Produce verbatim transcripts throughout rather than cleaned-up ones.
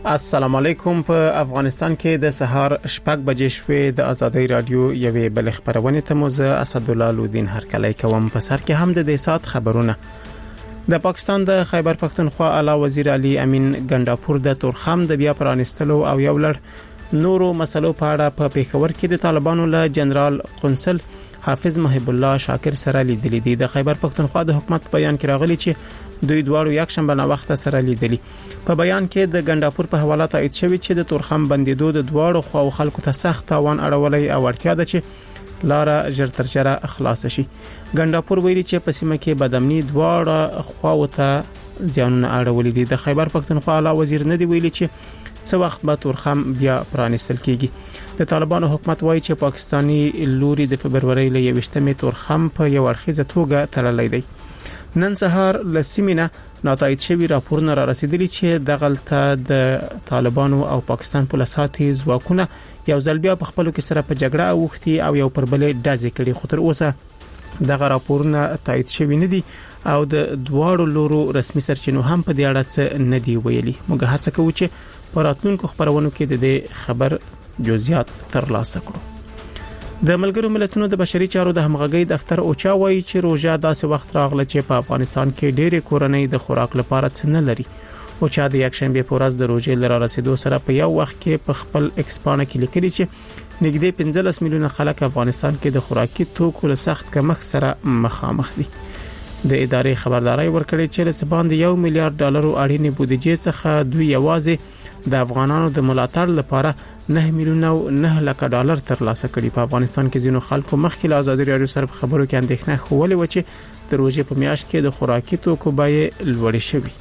السلام علیکم. په افغانستان کې د سهار شپږ بجې شوې د ازادي رادیو یوې بل خبرونه ته موزه اسدالله لودین هرکلی کوم. په سر کې هم د دې سات خبرونه. د پاکستان د خیبر پختونخوا اعلی وزیر علي امین ګنداپور د تورخم د بیا پرانستلو او یو لړ نورو مسلو په اړه په پیښور کې د طالبانو له جنرال قنصل حافظ محب الله شاکر سره لیدلې دي. د خیبر پختونخوا د حکومت بیان کې راغلي چې دوی دواړو یک شنبه نه وخت سره لیدلي. په بیان کې د ګنداپور په حواله تایید شوی چې د تورخم بندیدو د دواړو خواو خلکو ته سخت تاوان اړولې او اړتیا ده چې لاره ژر تر ژره خلاص شي. ګنداپور ویلي چې په سیمه کې بدامني دواړو خواو ته زیانونه اړولې دي. د خیبر پختونخوا اعلی وزیر نه دی ویلي چې څو وخت به تورخم بیا پرانستل کیږي. د طالبانو حکومت وایي چې پاکستانی لوري د فبرवरी ل یوشتمې تورخم په یو اړخیزه توګه تړلې دی. نن سهار لسیمینه ناتایید شوی راپورونه را رسیدلی چې د غلطه د طالبانو او پاکستان پولیساتي ځواکونه یو ځل بیا په خپلو کې سره په جګړه اوختي او یو پر بل ډزې کړي. خو تر اوسه دغه راپورونه تایید شوی نه دي او د دواړو لورو رسمي سرچینو هم په دې اړه څه نه دی ویلي. موږ هڅه کوو چې په راتلونکو خبرونو کې د دې خبر جزئیات ترلاسه کړو. د ملګرو ملتونو د بشري چارو د همغږي دفتر اوچا وایي چې روژه داسې وخت راغله چې په افغانستان کې ډېرې کورنۍ د خوراک لپاره څه نه لري. اوچا د یک شنبه په ورځ د روژې لپاره رسیدو سره په یو وخت کې په خپل ایکسپانه کې لیکلي چې نږدې پنځلس میلیونه خلک افغانستان کې د خوراکي توکو له سخت کمښت سره مخامخ دي. د ادارې خبرداري ورکړې چې له باندې یو میلیارډ ډالر اړینې بودیجې څخه دوی یوازې د افغانانو د ملاتړ لپاره نه میلیونه او نه لک ډالر ترلاسه کړي. په افغانستان کې ځینو خلکو مخکې له ازادي رادیو سره په خبرو کې اندېښنه خولې و چې د روزي په میاشت کې د خوراکي توکو بیې لوړې شوې.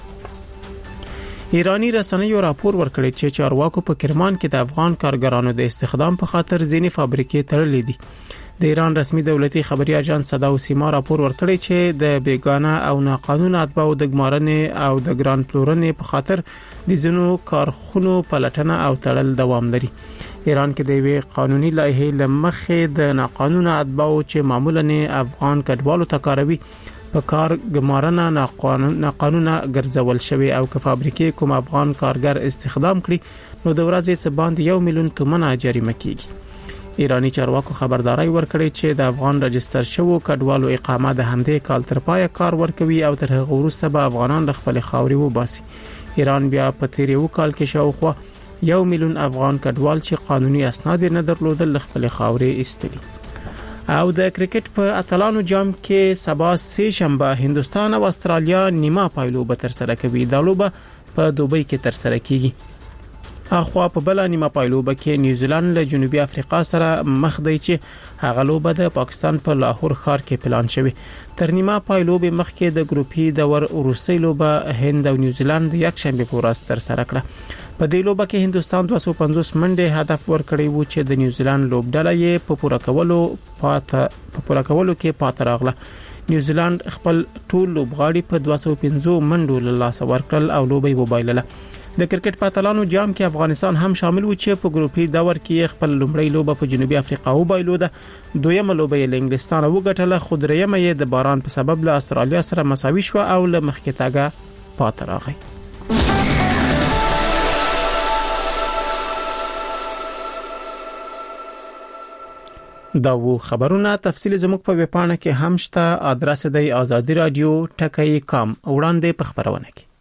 ایرانی رسنیو راپور ورکړی چې چارواکو په کرمان کې د افغان کارګرانو د استخدام په خاطر ځینې فابریکې تړلې دي. د ایران رسمي دولتي خبري اژانس صدا او سیما راپور ورکړی چې د بیگانه او ناقانونه اتباعو د ګمارنې او د ګران پلورنې په خاطر د ځینو کارخونو پلټنه او تړل دوام لري. ایران کې د وی قانوني لایحې لمخې د ناقانونه اتباعو چې معمولا افغان کډوالو ته کاروي په کار ګمارنه ناقانونه ګرځول شوی او که فابریکې کوم افغان کارګر استخدام کړي نو د ورځې څخه باندې یو میلیون تومنه جریمه کیږي. ایرانی چارواکو خبرداري ورکړي چې د افغان رجستر شوو کډوالو اقامه د همدې کال تر پایه کار ورکوي او تر هغه وروسته به افغانان د خپل خاوري وباسي. ایران بیا په تیر یو کال کې شاوخوا یو میلیون افغان کډوال چې قانوني اسناد نه درلودل خپل خاوري ایستلي. او د کرکټ په اتلانو جام کې سبا سه شنبه هندستان او استرالیا نیمه پایلوبه تر سره کوي. دا لوبه په دوبۍ کې تر سره کیږي. اخوا په بل نیمه پایلوبه کې نیوزیلند له جنوبي افریقا سره مخ دی چې هغه لوبه د پاکستان په لاهور ښار کې پلان شوی. تر نیمه پایلوبه مخکې د ګروپي دور وروستۍ لوبه هند او نیوزیلند یک شنبه په ورځ تر سره کړه. په دې لوبه کې هندستان دوه سوه پنځوس منډه هدف ورکړی و چې د نیوزیلند لوبډله یې په پوره کولو پاته په پوره کولو کې پاتې راغله. نیوزیلند خپل ټول لوبغاړي په دوه سوه پنځوس منډو له لاسه ورکړل او لوبي وبایلله. د کرکټ په اتلانو جام کې افغانستان هم شامل و چې په ګروپي دور کې خپل لومړی لوبه په جنوبي افریقا وبایلوده. دویمه لوبه یې له انګلستان وګټله خو درېیمه یې د باران په سبب له استرالیا سره مساوي شو او له مخکې تاګه پاتې راغی. دا وو خبرونه. تفصیل زموږ په ویب پاڼه کې هم شته. ادرس دی آزادی رادیو ټکی کام. وړاندې په خبرونه کې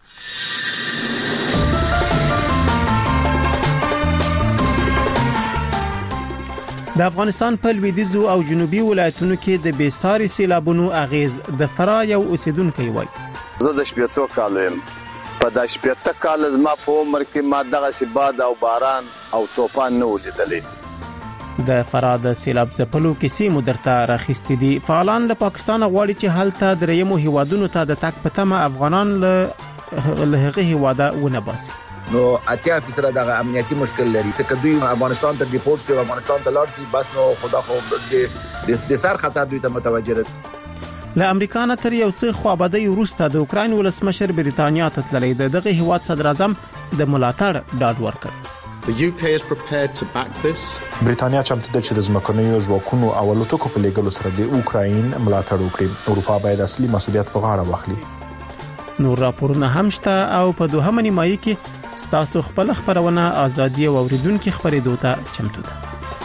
د افغانستان په لویدیځو او جنوبي ولایتونو کې د بیساري سیلابونو اغیز د فرا یو اوسیدونکو وایي. زه د شپږ کالو يم. په د شپږ کال زما په عمر کې ما دغه سباد او باران او طوفان نه ولیدلې. د فرا د سیلاب ځپلو کیسې مدرته راخستې دي. فعالان له پاکستان غواړي چې هلته درېیمو هیوادونو ته د تک په تمه افغانان له هغه هیواده ونه باسي. نو اتیا فیصد دغه امنیتي مشکل لري چې دوی افغانستان ته ډیپورت شي او افغانستان ته لاړ شي بس نو خدا خو د د سر خطر دوی ته متوجه دي. له امریکا نه تر یو څه خوابدي وروسته د اوکراین ولسمشر بریتانیا ته تللی د دغه هیواد صدر اعظم د ملاتړ ډاډ ورکړ. The U K is prepared to back this. بریتانیا چمتو ده چې د ځمکنیو ځواکونو او الوتکو په لېږلو سره د اوکراین ملاتړ وکړي. اروپا باید اصلي مسؤلیت په غاړه واخلي. نور راپورونه هم شته او په دوهمه نیمایي کې ستاسو خپل خبرونه ازادي او اوریدونکو خبرېدو ته چمتو ده.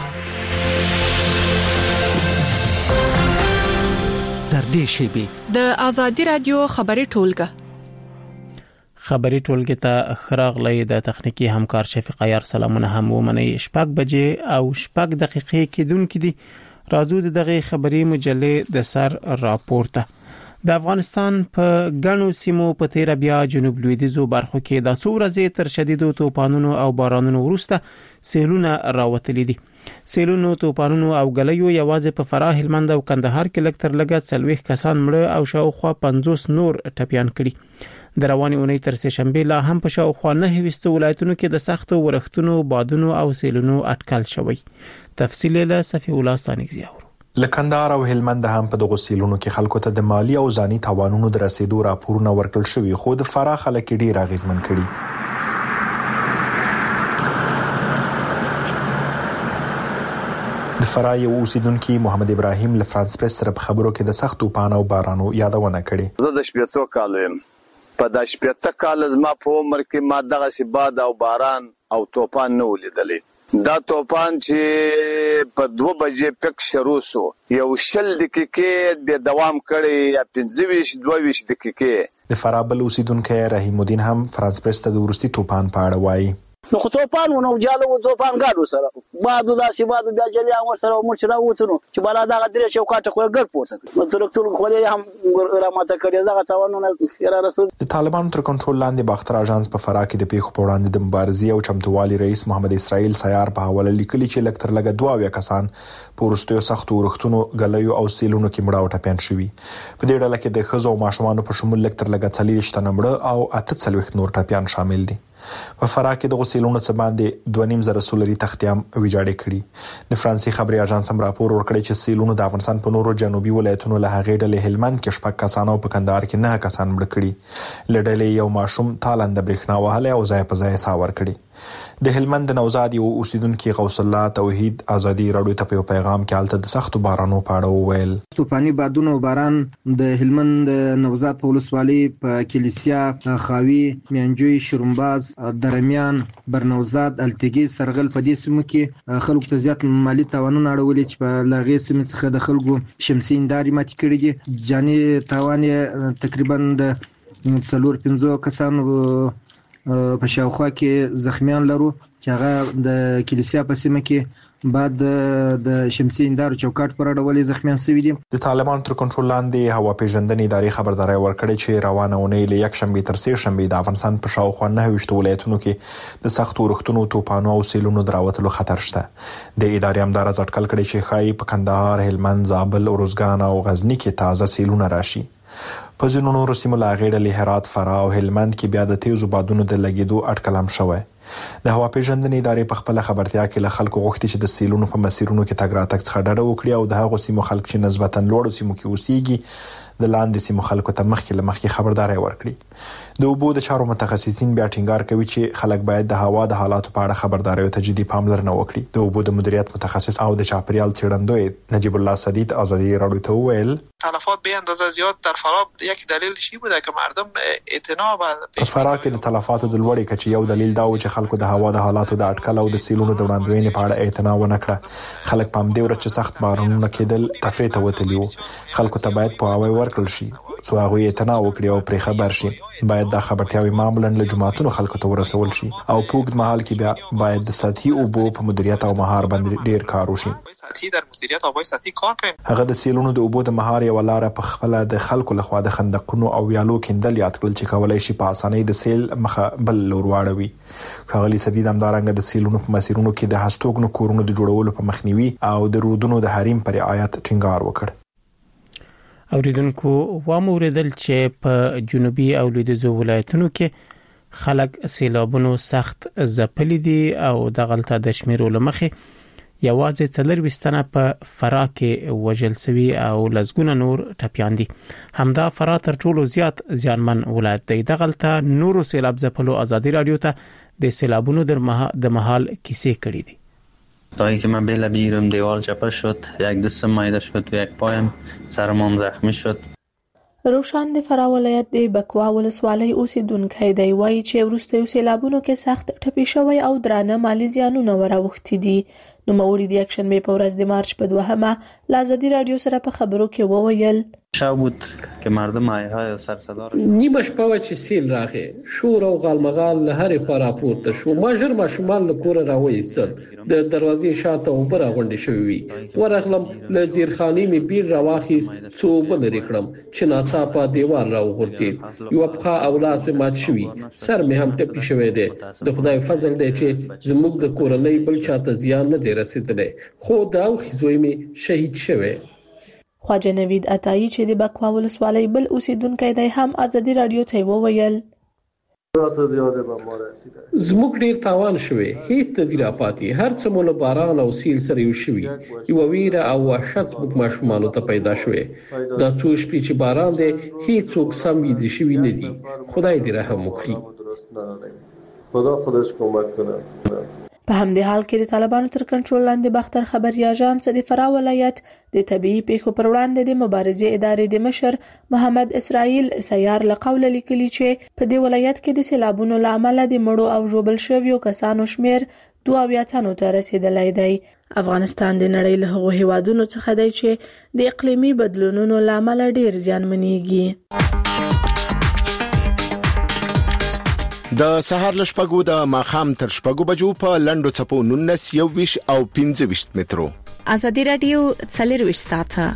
در دې شیبې د ازادي رادیو خبري ټولګه خبري ټولګه ته خراغلې د تخنیکی همکار شفیق عیار سلامونه هم ومني. شپږ بجې او شپږ دقیقې کېدونکې دي. راځو د دغه خبري مجلې د سر راپورته. د افغانستان په غنو سیمو په تیر بیا جنوب لویدیځو برخو کې د څو ورځې تر شدیدو توپانونو او بارانونو وروسته سیلونه راوتلي دي. سیلونو توپانونو او غلیو یوازې په فراه، هلمند او کندهار کې لږ تر لږه څلوېښت کسان مړه او شاوخوا پنځوس نور ټپيان کړي. د رواني اونۍ تر سه شنبه لا هم په شاوخوا نه وستو ولایتونو کې د سختو ورښتونو، بادونو او سیلونو اټکل شوی. تفصیل له صفی الله ستانګزیاور. لکندار او هلمند هم په دغه سیلونو کې خلکو ته د مالی او ځاني تاوانونو د رسیدو راپورونه ورکړل شوی، خو د فراه خلک ډیر اغیزمن کړي. د فراه یو اوسیدونکو محمد ابراهیم له فرانس پریس سره په خبرو کې د سخت طوفان او بارانو یادونه کړې. زه د شپږ کالو یم. په د شپږ کال زما په عمر کې ما دغه سی باد او باران او طوفان نه ولیدلې. دا طوفان چې په دوه بجې پک شروع شو، یو شل دقیقې د دوام کړي یا پنځه ویشت دوه ویشت دقیقې. د فراه بل اوسیدونکو رحیم الدین هم فرانس پریس ته د ورستي طوفان په اړه وایي. نو خو طوفان ونه جاله و طوفان غاډو سره بعد داسې بعد بیا جلیا ور سره مر سره وته چې بلا دغه درې چوکاټه خو ګر پورته نو ترکتل خو له هم راماته کړی دغه تاوانونه را رسول. د طالبانو تر کنټرول لاندې باختر اژانس په فراه کې د پیښو په وړاندې د مبارزې او چمتووالي رئیس محمد اسرائیل سیار په حواله لیکلي چې لکتر لګه دوه ویا کسان په ورستیو سختو ورښتونو، غلیو او سیلونو کې مړه او ټپيان شوي. په دې ډله کې د خزو او ماشومان په شمول لکتر لګه څلوېښت تنه مړه او اته څلوېښت نور ټپيان شامل دي. په فراه کې د غسیلونو څخه باندې دوه نیم زره سولري تختیام ویجاړې کړي. د فرانسې خبري اژانس هم راپور ورکړی چې سیلونو د افغانستان په نورو جنوبي ولایتونو له هغې ډلې هلمند کې شپږ کسان او په کندهار کې نه کسان مړ کړي. لړلې یو ماشوم تالند برېښنا وهله او ځای په ځای ساور کړي. د هلمند نوزاد یو اوسیدونکو غوث الله توحید ازادي راډیو ته په پیغام کې حالت د سختو بارانو په اړه وویل. طوفاني بادونو او باران د هلمند نوزاد په ولسوالۍ په کلیسیا، خاوي، میانجوی، شرمباز، درمیان، برنوزاد، التګي، سرغل په دې سیمو کې خلکو ته زیات مالی تاوانونه اړولې چې په لاغې سیمې څخه د خلکو شمسي انداري ماتې کړې دي. جاني تاوان تقریبا د څلور پنځه کسانو په شاوخوا کې زخمیان لرو چې هغه د کلیسیا په سیمه کې بعد د شمسي اندارو چوکاټ پر اړولې زخمیان شوي دي. د طالبانو تر کنټرول لاندې هوا پیژندنې ادارې خبرداري ورکړې چې روانه اونۍ له یک شنبه تر سه شنبه د افغانستان په شاوخوا نه وشت ولایتونو کې د سختو ورښتونو، طوفانونو او سیلونو دراوتلو خطر شته. د ادارې امدار ځټکل کړي چې خای په کندهار، هلمند، زابل، اروزګان او غزنی کې تازه سیلونه راشي. په ځینو نورو سیمو لا غیر له هرات، فراه او هلمند کې بیا د تیزو بادونو د لګیدو اټکل هم شوی. د هوا پیژندنې ادارې په خپل خبرتیا کې له خلکو غوښتي چې د سیلونو په مسیرونو کې تګ راتګ څخه ډډه وکړي او د هغو سیمو خلک چې نسبتاً لوړو سیمو کې اوسېږي د لاندې سیمو خلکو ته مخکې له مخکې خبرداري ورکړي. د اوبو د چارو متخصصین بیا ټینګار کوي چې خلک باید د هوا د حالاتو په اړه خبرداري او تجدید پاملرنه وکړي. د اوبو د مدیریت متخصص او د چاپریال څېړندوی نجیب الله صدید ازادي راډیو ته وویل تلفات به اندازه زیاد در فراه یک دلیل شی بوده که مردم اعتنا به په فراه کې د تلفاتو د لوړې کچې یو دلیل دا و چې خلکو د هوا د حالاتو د اټکل او د سیلونو د وړاندوینې په اړه اعتنا ونه کړه. خلک په همدې ورځ چې سخت بارانونه کېدل تفریح ته وتلي وو. خلکو ته باید پوهاوی ورکړل شي څو هغه اعتنا وکړي او پرې خبر شي. باید دا خبرتیاوي معمولاً له جماعتونو خلکو ته ورسول شي او په اوږد مهال کې بیا باید د سطحي اوبو په مدیریت او مهار باندې ډیر کار وشي. سطحي در مدیریت او سطحي کار کوي. هغه د سیلونو د اوبو د مهار یو لار په خپل د خلکو لخوا د خندقونو او ویالو کېندل یاد کړل چې کولای شي په اسانۍ د سیل مخه بل لور واړوي. خغلی سدید همدارنګه د سیلونو په مسیرونو کې د هستوګنو کورونو د جوړولو په مخنیوي او د رودونو د حریم پر رعایت ټینګار وکړ. اوریدونکو واموردل چې په جنوبي او لویدیځو ولایتونو کې خلک سیلابونو سخت ځپلي دي او د غلطه د شمیرو لمخې یوازې څلور وستنه په فراه کې وژل شوی او لزګونه نور ټپيان دي. همدا فراه تر ټولو زیات زیانمن ولایت دی. د غلطه نورو سیلاب ځپلو ازادي رادیو ته د سیلابونو د محال کیسې کړې دي. دایی که من بله بیرم دیوال چپه شد، یک دستم مایده شد و یک پایم سرمام زخمی شد. روشان د فراه ولایت د بکوا ولسوالۍ اوسیدونکی دی، وایي چې وروستیو سیلابونو کې سخت ټپي شوی او درانه مالي زیانونه وراوښتي دي. نوموړي د یکشنبې په ورځ د مارچ په دوهمه له ازادي راډیو سره په خبرو کې وویل شب بود که مردم آیهای و سرصدا را نیمه شپه و چې سیل راغی، شور او غالمغال له هرې خوا راپورته شو. ما ژر ماشومان له کوره راوایستل، د دروازې شاته اوبه راغونډې شوې وې. ورغلم، له زیرخانې مې بیر راواخیست، څو اوبه لرې کړم چې ناڅاپه دیوال راوغورځېد. یوه پښه او لاس مې مات شوي، سر مې هم ټپي شوی دی. د خدای فضل دی چې زموږ د کورنۍ بل چاته زیان نه دی رسېدلی، خو د اوښې زوی مې شهید شوی. خواجه نوید عطایی چې د بکوا ولسوالۍ بل اوسیدونکی دی هم ازادي راډیو ته وویل زموږ ډیر تاوان شوی، هیڅ تدیر پاتې، هر څه مول باران او سیل سره یو شوی. یو ویره او وحشت موږ ماشومانو ته پیدا شوی. دا څو شپې چې باران دی هیڅ څوک سم ویده شوی نه دي. خدای دې رحم وکړي. خدا خودش کمک کنه. په همدې حال کې د طالبانو تر کنټرول لاندې باختر خبري اژانس د فراه ولایت د طبيعي پیښو پر وړاندې د مبارزې ادارې د مشر محمد اسرائیل سیار له قوله لیکلي چې په دې ولایت کې د سیلابونو له امله د مړو او ژوبل شویو کسانو شمیر دوه اویا تنو ته رسیدلی دی. افغانستان د نړۍ له هغو هیوادونو څخه دی چې د اقلیمي بدلونونو له امله ډیر زیانمنېږي. د سهار له شپږو د ماښام تر شپږو بجو په لنډو څپو نولس یو ویش او پنځه ویش مترو. ازادي راډیو څلور ویش ساعته.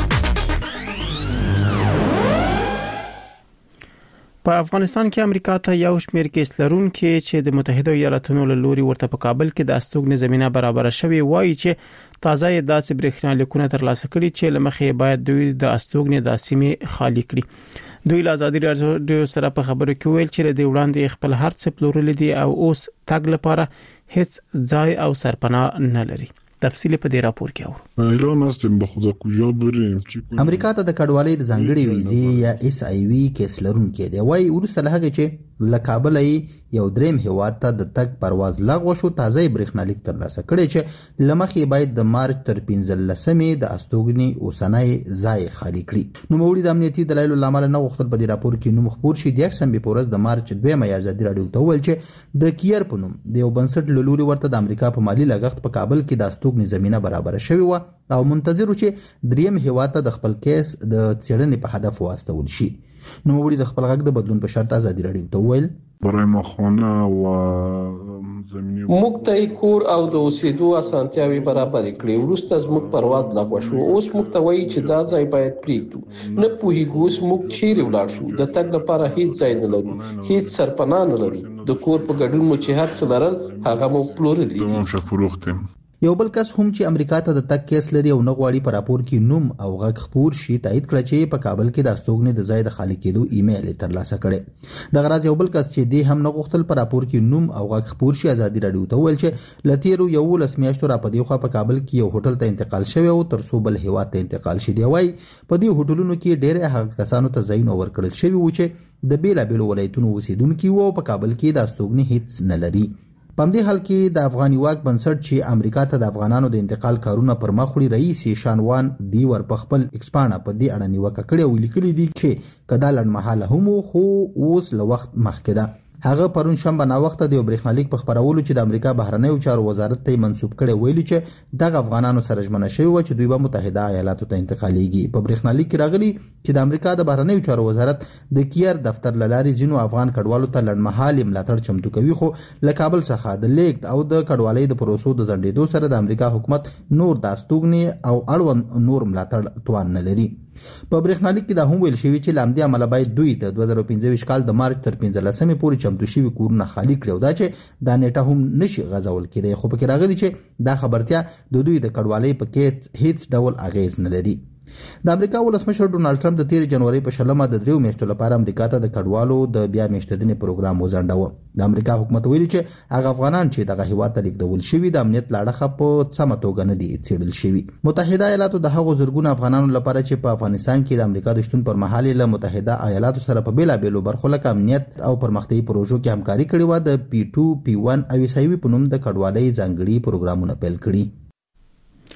په افغانستان کې امریکا ته یو شمېر کیس لرونکي چې د متحده ایالاتونو له لوري ورته په کابل کې د استوګنې زمينه برابر شوی وایي چې تازه داسې برېښنا لیکونه ترلاسه کړي چې لمخې باید دوی د استوګنې د سیمې خالی کړي. دوی له ازادي راډیو سره په خبرو کې ویل چې د وړاندې خپل هر څه پلورل دي او اوس تګ لپاره هیڅ ځای او سرپناه نه لري. تفصیل په دې راپور کې اورو. ایران هستیم به خدا کجا بریم. امریکا ته د کډوالۍ د ځانګړي ویزې یا اس آی وی کیس لرونکي دی، وایي ورسره هغه چې له کابل یو دریم هیواد ته د تګ پرواز لغوه شو. تازه برېښنالیک ترلاسه کړي چې لمخې باید د مارچ تر پنځلسمې د استوګنې اوسنۍ ځای خالی کړي. نو موړي د امنیتي دلایلو لامل نه غوښتل په دې راپور کې نوم خبر شي. د یکشنبې په ورځ د مارچ دویمه ازادي راډیو ته ویل چې د کیر په نوم د یو بنسټ له لوري ورته د امریکا په مالی لګښت په کابل کې د استوګنې زمينه برابر شوی و او منتظر و چې دریم هیواد ته د خپل کیس د څېړنې په هدف واستول شي. نو موږ د خپل غږ د بدلون په شرط ازادي راډیو ته ویل برای ما خانه و زمینی موږ ته کور او د اوسېدو اسانتیاوي برابر کړې. وروسته زموږ پرواز لغوه شو. اوس موږ ته وایي چې دا ځای باید پریږدو. نه پوهیږو اوس موږ چیرې ولاړ شو. د تګ لپاره هیڅ ځای نه لرو، هیڅ سرپناه نه لرو. د کور په ګډون مو چې هر څه لرل هغه مو پلورل دي. یو بل کس هم چې امریکا ته د تک کیس لري او نه غواړي په راپور کې نوم او غږ خبر شي تایید کړ چې په کابل کې د استوګنې د ځای د خالی کېدو ایمیل ترلاسه کړي. د غراض یو بل کس چې دی هم نه غوښتل په راپور کې نوم او غږ خبر شي ازادي راډیو ته ویل چې لتیرو یو لس میاشتو را پدې خو په کابل کې یو هوټل ته انتقال شوی او تر څو بل هیواد ته انتقال شي. دی وای په دې هوټلونو کې ډېر هغه کسانو ته ځایونه ورکړل شوی و چې د بیلا بیل ولایتونو اوسیدونکو وو په کابل کې د استوګنې هیڅ نه لري. په دې حال کې د افغاني واک بنسټ چې امریکا ته د افغانانو د انتقال کارونه پر مخ وړي رئیس شانوان دیور په خپل ایکسپانه په دې اړه نیوکه کړې او لیکلي دي چې کدا لړمحاله هم خو اوس له وخت مخکې ده. هغه پرون شنبه نا وخت د برېښنالیک په خبرولو چې د امریکا بهرنیو چارو وزارت ته منسوب کړي ویلي چې د افغانانو سره ژمنه شوی و چې دوی به متحده ایالاتو ته انتقالېږي. په برېښنالیک کې راغلي چې د امریکا د بهرنیو چارو وزارت د کیر دفتر لاري جنو افغان کډوالو ته لړمحالي ملاتړ چمتو کوي، خو له کابل څخه د لیک او د کډوالۍ د پروسو د ځنډېدو سره د امریکا حکومت نور د استوګنې او اړوند نور ملاتړ توان نه لري. په برېښنالیک کې دا هم ویل شوی چې لامدي عمل باید دوی ته دوه زره پنځه کال د مارچ تر پنځلسمې پورې چمتو شوی کورونه خالی کړي او دا چې دا نیټه هم نشي غځول کېدای. خو پکې راغلي چې دا خبرتیا د دوی د کډوالۍ په کې هیڅ ډول اغیز نه لري. د امریکا ولسمشر ډونالد ټرمپ د تیر جنوري په شلمه د دریو میاشتو لپاره امریکا ته د کډوالو د بیا میاشتنې پروګرام وزنډاوه. د امریکا حکومت ویلي چې هغه افغانان چې دغه هیواد ته لیږدول شوي د امنیت لاړه په سمه توګه نه دي څېړل شوي. متحده ایالاتو د هغو زرګونو افغانانو لپاره چې په افغانستان کې د امریکا د شتون پر مهال له متحده ایالاتو سره په بیلابېلو برخو لکه امنیت او پرمختیايي پروژو کې همکاري کړې و د پی ټو پی ون او ایس آی وی په نوم د کډوالۍ ځانګړي پروګرامونه پیل کړي.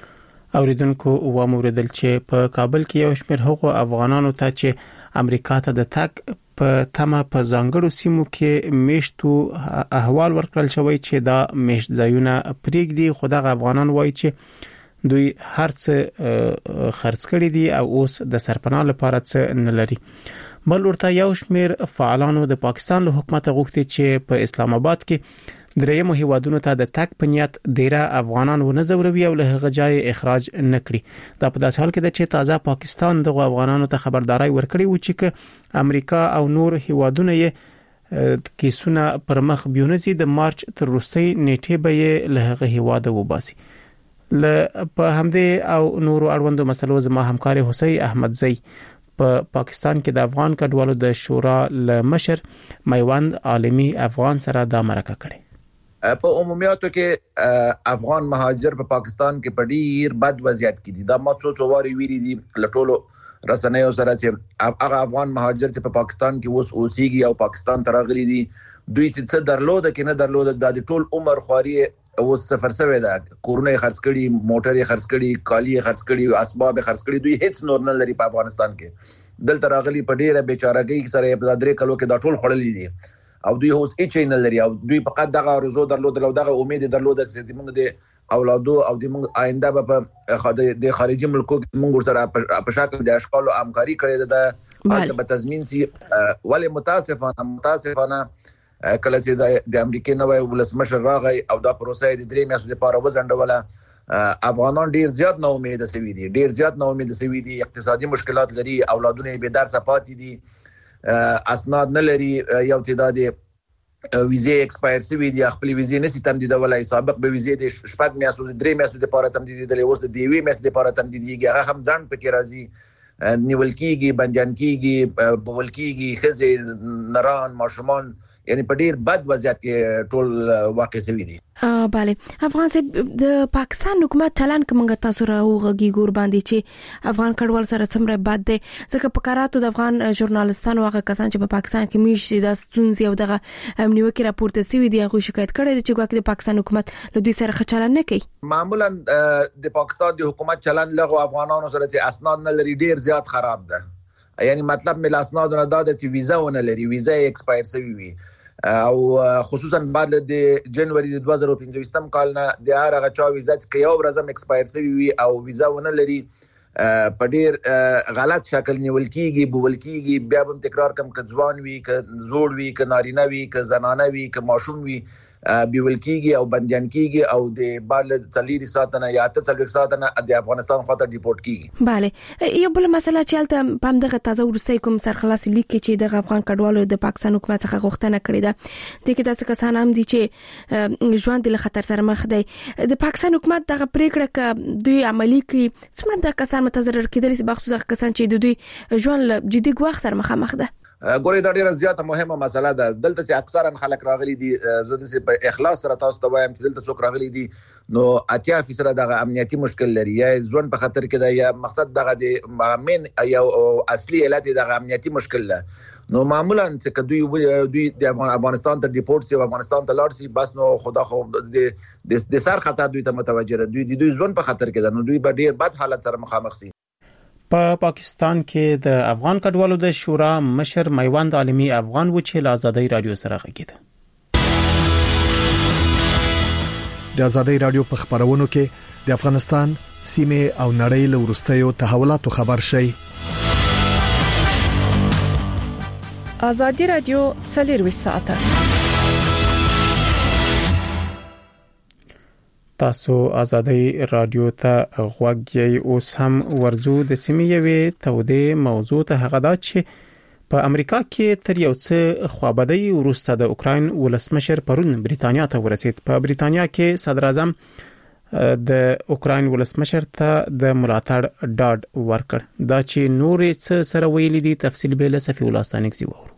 اوریدونکو و موردل چې په کابل کې یو شمېر هغو افغانانو ته چې امریکا ته د تک په تمه په ځانګړو سیمو کې میشتو احوال ورکړل شوی چې دا میشت ځایونه پرېږدي، خو دغه افغانان وایي چې دوی هر څه خرڅ کړي دي او اوس د سرپناه لپاره څه نه لري. بل ورته یو شمېر فعالانو د پاکستان له حکومت غوښتي چې په اسلام آباد کې درېیمو هیوادونو ته د تک په نیت ډیره افغانان ونه زوروي او له هغه ځای اخراج نه کړي. دا په داسې حال کې ده چې تازه پاکستان دغه افغانانو ته خبرداري ورکړي و چې امریکا او نور هیوادونه یې کیسونه پر مخ بیونسي د مارچ تر وروستۍ نیټې به یې له هغه هیواده وباسي. ل په همدې او نورو اړوندو مسلو زما همکار حسین احمدزی په پا پاکستان کې د افغان کډوالو د شورا ل مشر میوند عالمی افغان سره د مرکه کړي. په عمومیاتو کې افغان مهاجر په پاکستان کې په ډیر بد وضعیت کې دي. دا مڅو څواري ویری دي لټولو رسنیو سره چې هغه افغان مهاجر چې په پاکستان کې اوس اوسېږي او پاکستان ته راغلي دي، دوی څه درلود کې نه درلود، د ټول عمر خواري او سفر سره ده، کورونه خرڅ کړي، موټر خرڅ کړي، کالی خرڅ کړي، اسباب خرڅ کړي، دوی هیڅ نور نه لري په افغانستان کې. دلته راغلي په ډیره بیچارهګۍ سره په درې کلو کې دا ټول خړلې دي او دوی اوس هیڅ نه لري او دوی فقط دغه روزو درلود او دغه امید درلود چې موږ د اولادو او د موږ آینده په د خارجي ملکو موږ سره په شکل د اشغال او همکاري کړې ده حالت به تضمین سي. ولې متاسفانه متاسفانه کله چې د امریکای نوې ولسمشر راغی او دا پروسه د درې میاشتو لپاره وزنډوله، افغانان ډیر زیات نو امید سوي دي، ډیر زیات نو امید سوي دي، اقتصادي مشکلات لري، اولادونه به درس پاتې دي، اسناد نه لري، یو تعداد ویزې ایکسپایر سوي دي، خپل ویزې نشي تمدیدولای، سابق به ویزې د شپږ میاشتو د درې میاشتو لپاره تمدیدېدلې، اوس د دیوي میاشتې لپاره تمدیدېږي، هغه هم ځان پکې راځي، نیول کېږي، بندیان کېږي، بول کېږي، ښځې، نران، ماشومان، یعنی په ډیر بد وضعیت کې ټول واقع شوی دي. بله افغان صاحب د پاکستان حکومت چلن کومه تاسو راوغږی ګور باندې چې افغان کډوال سره څومره بد دي، ځکه په کاراتو د افغان ژورنالستانو هغه کسان چې په پاکستان کې میشي د ستونزې او دغه نیوکه راپورته شوی دي هغه شکایت کړي چې ګواکې د پاکستان حکومت له دوی سره چلن نه کوي. معمولا د پاکستان د حکومت چلن لغو افغانانو سره چې اسناد نه لري ډیر زیات خراب ده. یعنی مطلب مل اسناد نه دا چې ویزا ونه لري، ویزا ایکسپایر شوی وي او خصوصا بعد د جنوري د دوه زره پنځه کال نه د هغه چا ویزا چې یو ورځم ایکسپایر شوی وي او ویزا ونه لري په ډیر غلط شکل نیول کیږي، بول کیږي، بیا هم تکرار کم ک ځوان وي، ک زوړ وي، ک نارینه وي، ک زنانه وي، ک ماشوم وي، بیول کیږي او بندیان کیږي او د بال څلوري ساتنه یا ته څلور ساتنه د افغانستان خاطر ډیپورت کیږي. bale یو بل مسله چې البته پام دغه تازه ورسې کوم سرخلاص لیک چې د افغان کډوالو د پاکستان حکومت څخه غوښتنه کړې ده، د کې داسې کسان هم دي چې ژوند له خطر سره مخ دي. د پاکستان حکومت دغه پریکړه ک دوی عملی کړي، څومره د کسان متضرر کېدل چې بخصوص کسان چې د دوی ژوند له جدي ګواښ سره مخامخ ده. ګورې دا ډیره زیاته مهمه مسله ده. دلته چې اکثرا خلک راغلي دي، زه د په اخلاص سره تاسو ته وایم چې دلته څوک راغلي دي نو اتیا فیصد دغه امنیتي مشکل لري، یا ځوان په خطر کې ده، یا مقصد دغه د مین یا اصلي علت دغه امنیتي مشکل ده. نو معمولا چې دوی دوی د افغانستان ته ډیپورت شي او افغانستان ته لاړ شي، بس نو خدا خو د د سر خطر دوی ته متوجه ده، دوی د دوی ځوان په خطر کې ده، نو دوی به ډیر بد حالت سره مخامخ شي. په پا پاکستان کې د افغان کډوالو د شورا مشر میوند عالمی افغان و چې له آزادۍ رادیو سره غږیده. د آزادۍ رادیو په خبرونو کې د افغانستان سیمه او نړۍ له ورستیو تحولاتو خبر شي. آزادۍ رادیو څلور ساعته تاسو آزادۍ رادیو ته غوږی. اوس هم ورزو د سیمې تودې موضوع ته هغه دا چې په امریکا کې تر یو څه خوابدۍ وروسته د اوکراین ولسمشر پرون بریتانیا ته ورسید. په بریتانیا کې صدر اعظم د اوکراین ولسمشر ته د ملاتړ ډاډ ورکړ. دا چې نورې څه سره ویلي دي تفصیل به له صفی الله ثانیک سی وورو.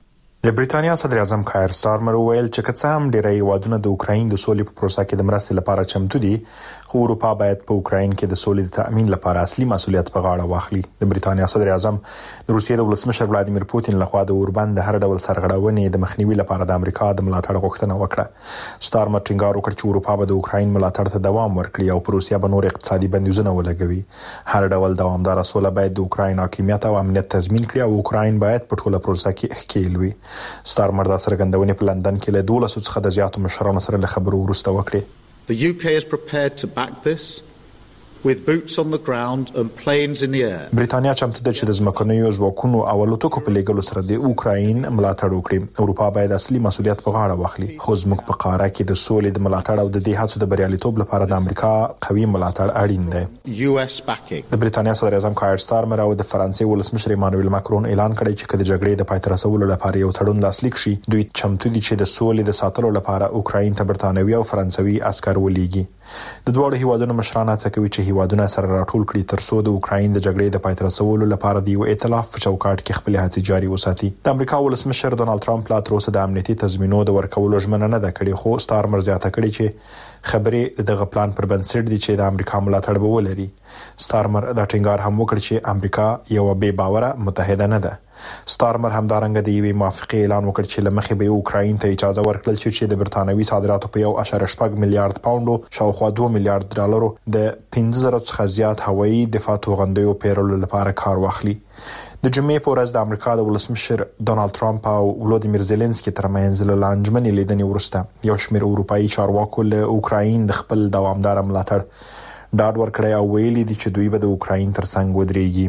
د بریټانیا صدر اعظم کایر سټارمر ویل چې کڅ هم ډیری وادونه د اوکرين د سولې په پروسه کې د مرستې لپاره چمتو دي، خو اروپا باید په اوکرين کې د سولې د تأمین لپاره اصلي مسؤلیت په غاړه واخلي. د بریټانیا صدر اعظم د روسیې د ولسمشر ولادیمیر پوتین لخوا د اوربند د هر ډول سرغړونې د مخنیوي لپاره د امریکا د ملاتړ غوښتنه وکړه. سټارمر ټینګار وکړ چې اروپا به د اوکرين ملاتړ ته دوام ورکړي او په روسیا به نور اقتصادي بندیزونه ولګوي. هر ډول دوامدار سوله باید د اوکرين حاکمیت او امنیت تضمین کړي او اوکرين باید په ټوله پروسه کې ښکیل وي. سټارمر د سرګندونې په لندن کې له دولسو څخه د زیاتو مشرانو سره له خبرو وروسته وکړي. The U K is prepared to back this with boots on the ground and planes in the air. بریټانیا چمتو ده چې د ځمکنیو ځواکونو او الوتکو په لېږلو سره د اوکرين ملاتړ وکړي. اروپا باید اصلي مسؤلیت په غاړه واخلي. خو زموږ په قاره کې د سولې د ملاتړ او د دې هڅو د بریالیتوب لپاره د امریکا قوي ملاتړ اړین دی. U S backing. د بریټانیا صدر اعظم کایر سټارمر او د فرانسې ولسمشر ایمانوئل ماکرون اعلان کړی چې د جګړې د پای ته رسولو لپاره یو تړون لاسلیک شي. دوی چمتو دي چې د سولې د ساتلو لپاره اوکرين ته برتانوي او فرانسوي عسكر ولېږي. د دوه هیوادونو مشران هڅه کوي چې هیوادونه سره ټول کړي ترڅو د اوکرين د جګړې د پای ته رسولو لپاره د یو ائتلاف په چوکاټ کې خپل هڅې جاري وساتي. د امریکا ولسمشر ډونالد ټرمپ لا تر اوسه د امنیتي تضمینو د ورکولو ژمنه نه ده کړې، خو سټارمر زیاته کړې چې خبرې دغه پلان پر بنسټ دي چې د امریکا ملاتړ به ولري. سټارمر دا ټینګار هم وکړ چې امریکا یو بې باوره متحده نه ده. سټارمر همدارنګه د یوې موافقې اعلان وکړ چې لمخې به اوکرين ته اجازه ورکړل شي چې د برتانوي صادراتو په یو اشاره شپږ میلیارډ پاونډو شاوخوا دوه میلیارډ ډالرو د پنځه زره څخه زیات هوایي دفاع توغندیو پیرلو لپاره کار واخلي. د جمعې په ورځ د امریکا د ولسمشر ډونالد ټرمپ او ولودیمیر زيلنسکي ترمنځ له لانجمنې لیدنې وروسته یو شمېر اروپایي چارواکو له اوکرين د خپل دوامدار ملاتړ ډاډ ورکړی او ویلي دي چې دوی به د اوکرين ترڅنګ ودرېږي.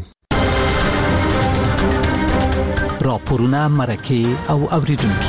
راپورونه مرکه او اوریدونکو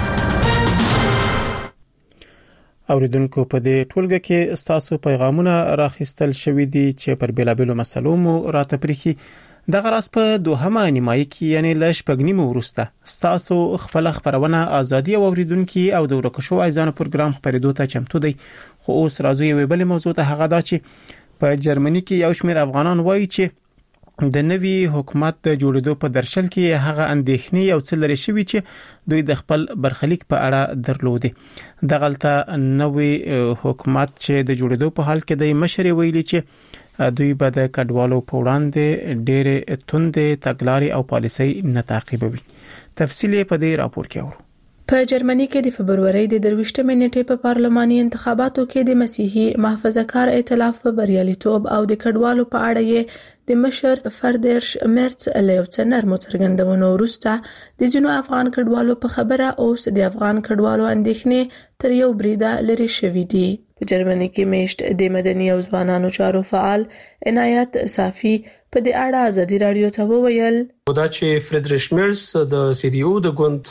اوریدونکو په دې ټولګه کې ستاسو پیغامونه راخستل شوې دي چې پر بیلابېلو مسلو مو راته پریخي. دغه راس په دوهمه نیمایي کې یعنی ل شپږ نیمه ورسته ستاسو خپل خبرونه ازادي او اوریدونکو او د ورکشو ایزانو پروګرام خبرېدو ته چمتو دی. خو اوس راځو یو بل موضوع ته هغه دا چې په جرمني کې یو شمېر افغانان وایي چې د نوي حکومت د جوړېدو په درشل کې هغه اندېښنې او څه لري شوی چې دوی د خپل برخلیک په اړه درلودي. دغلته نوي حکومت چې د جوړېدو په حال کې د مشر ویلي چې دوی به د کډوالو په وړاندې ډېرې توندې تګلارې او پالیسۍ نه تعقیبوي. تفصیل په دې راپور کې اورو. په جرمني کې د فبرवरी د درويشتمې نیټې په پارلماني انتخاباتو کې د مسیحي محافظه‌کار ائتلاف په بریالیتوب او د کډوالو په اړه یې د مشر فردرش مرتس له یو څه نرمو څرګندونو وروسته د ځینو افغان کډوالو په خبره اوس د افغان کډوالو اندېښنې تر یو بریده لري شوې دي. په جرمني کې میشت د مدني او ځوانانو چارو فعال عنایت صافي په دې اړه ازادي رادیو ته وویل دا چې فریدریش مرتس د سی ډي او د ګوند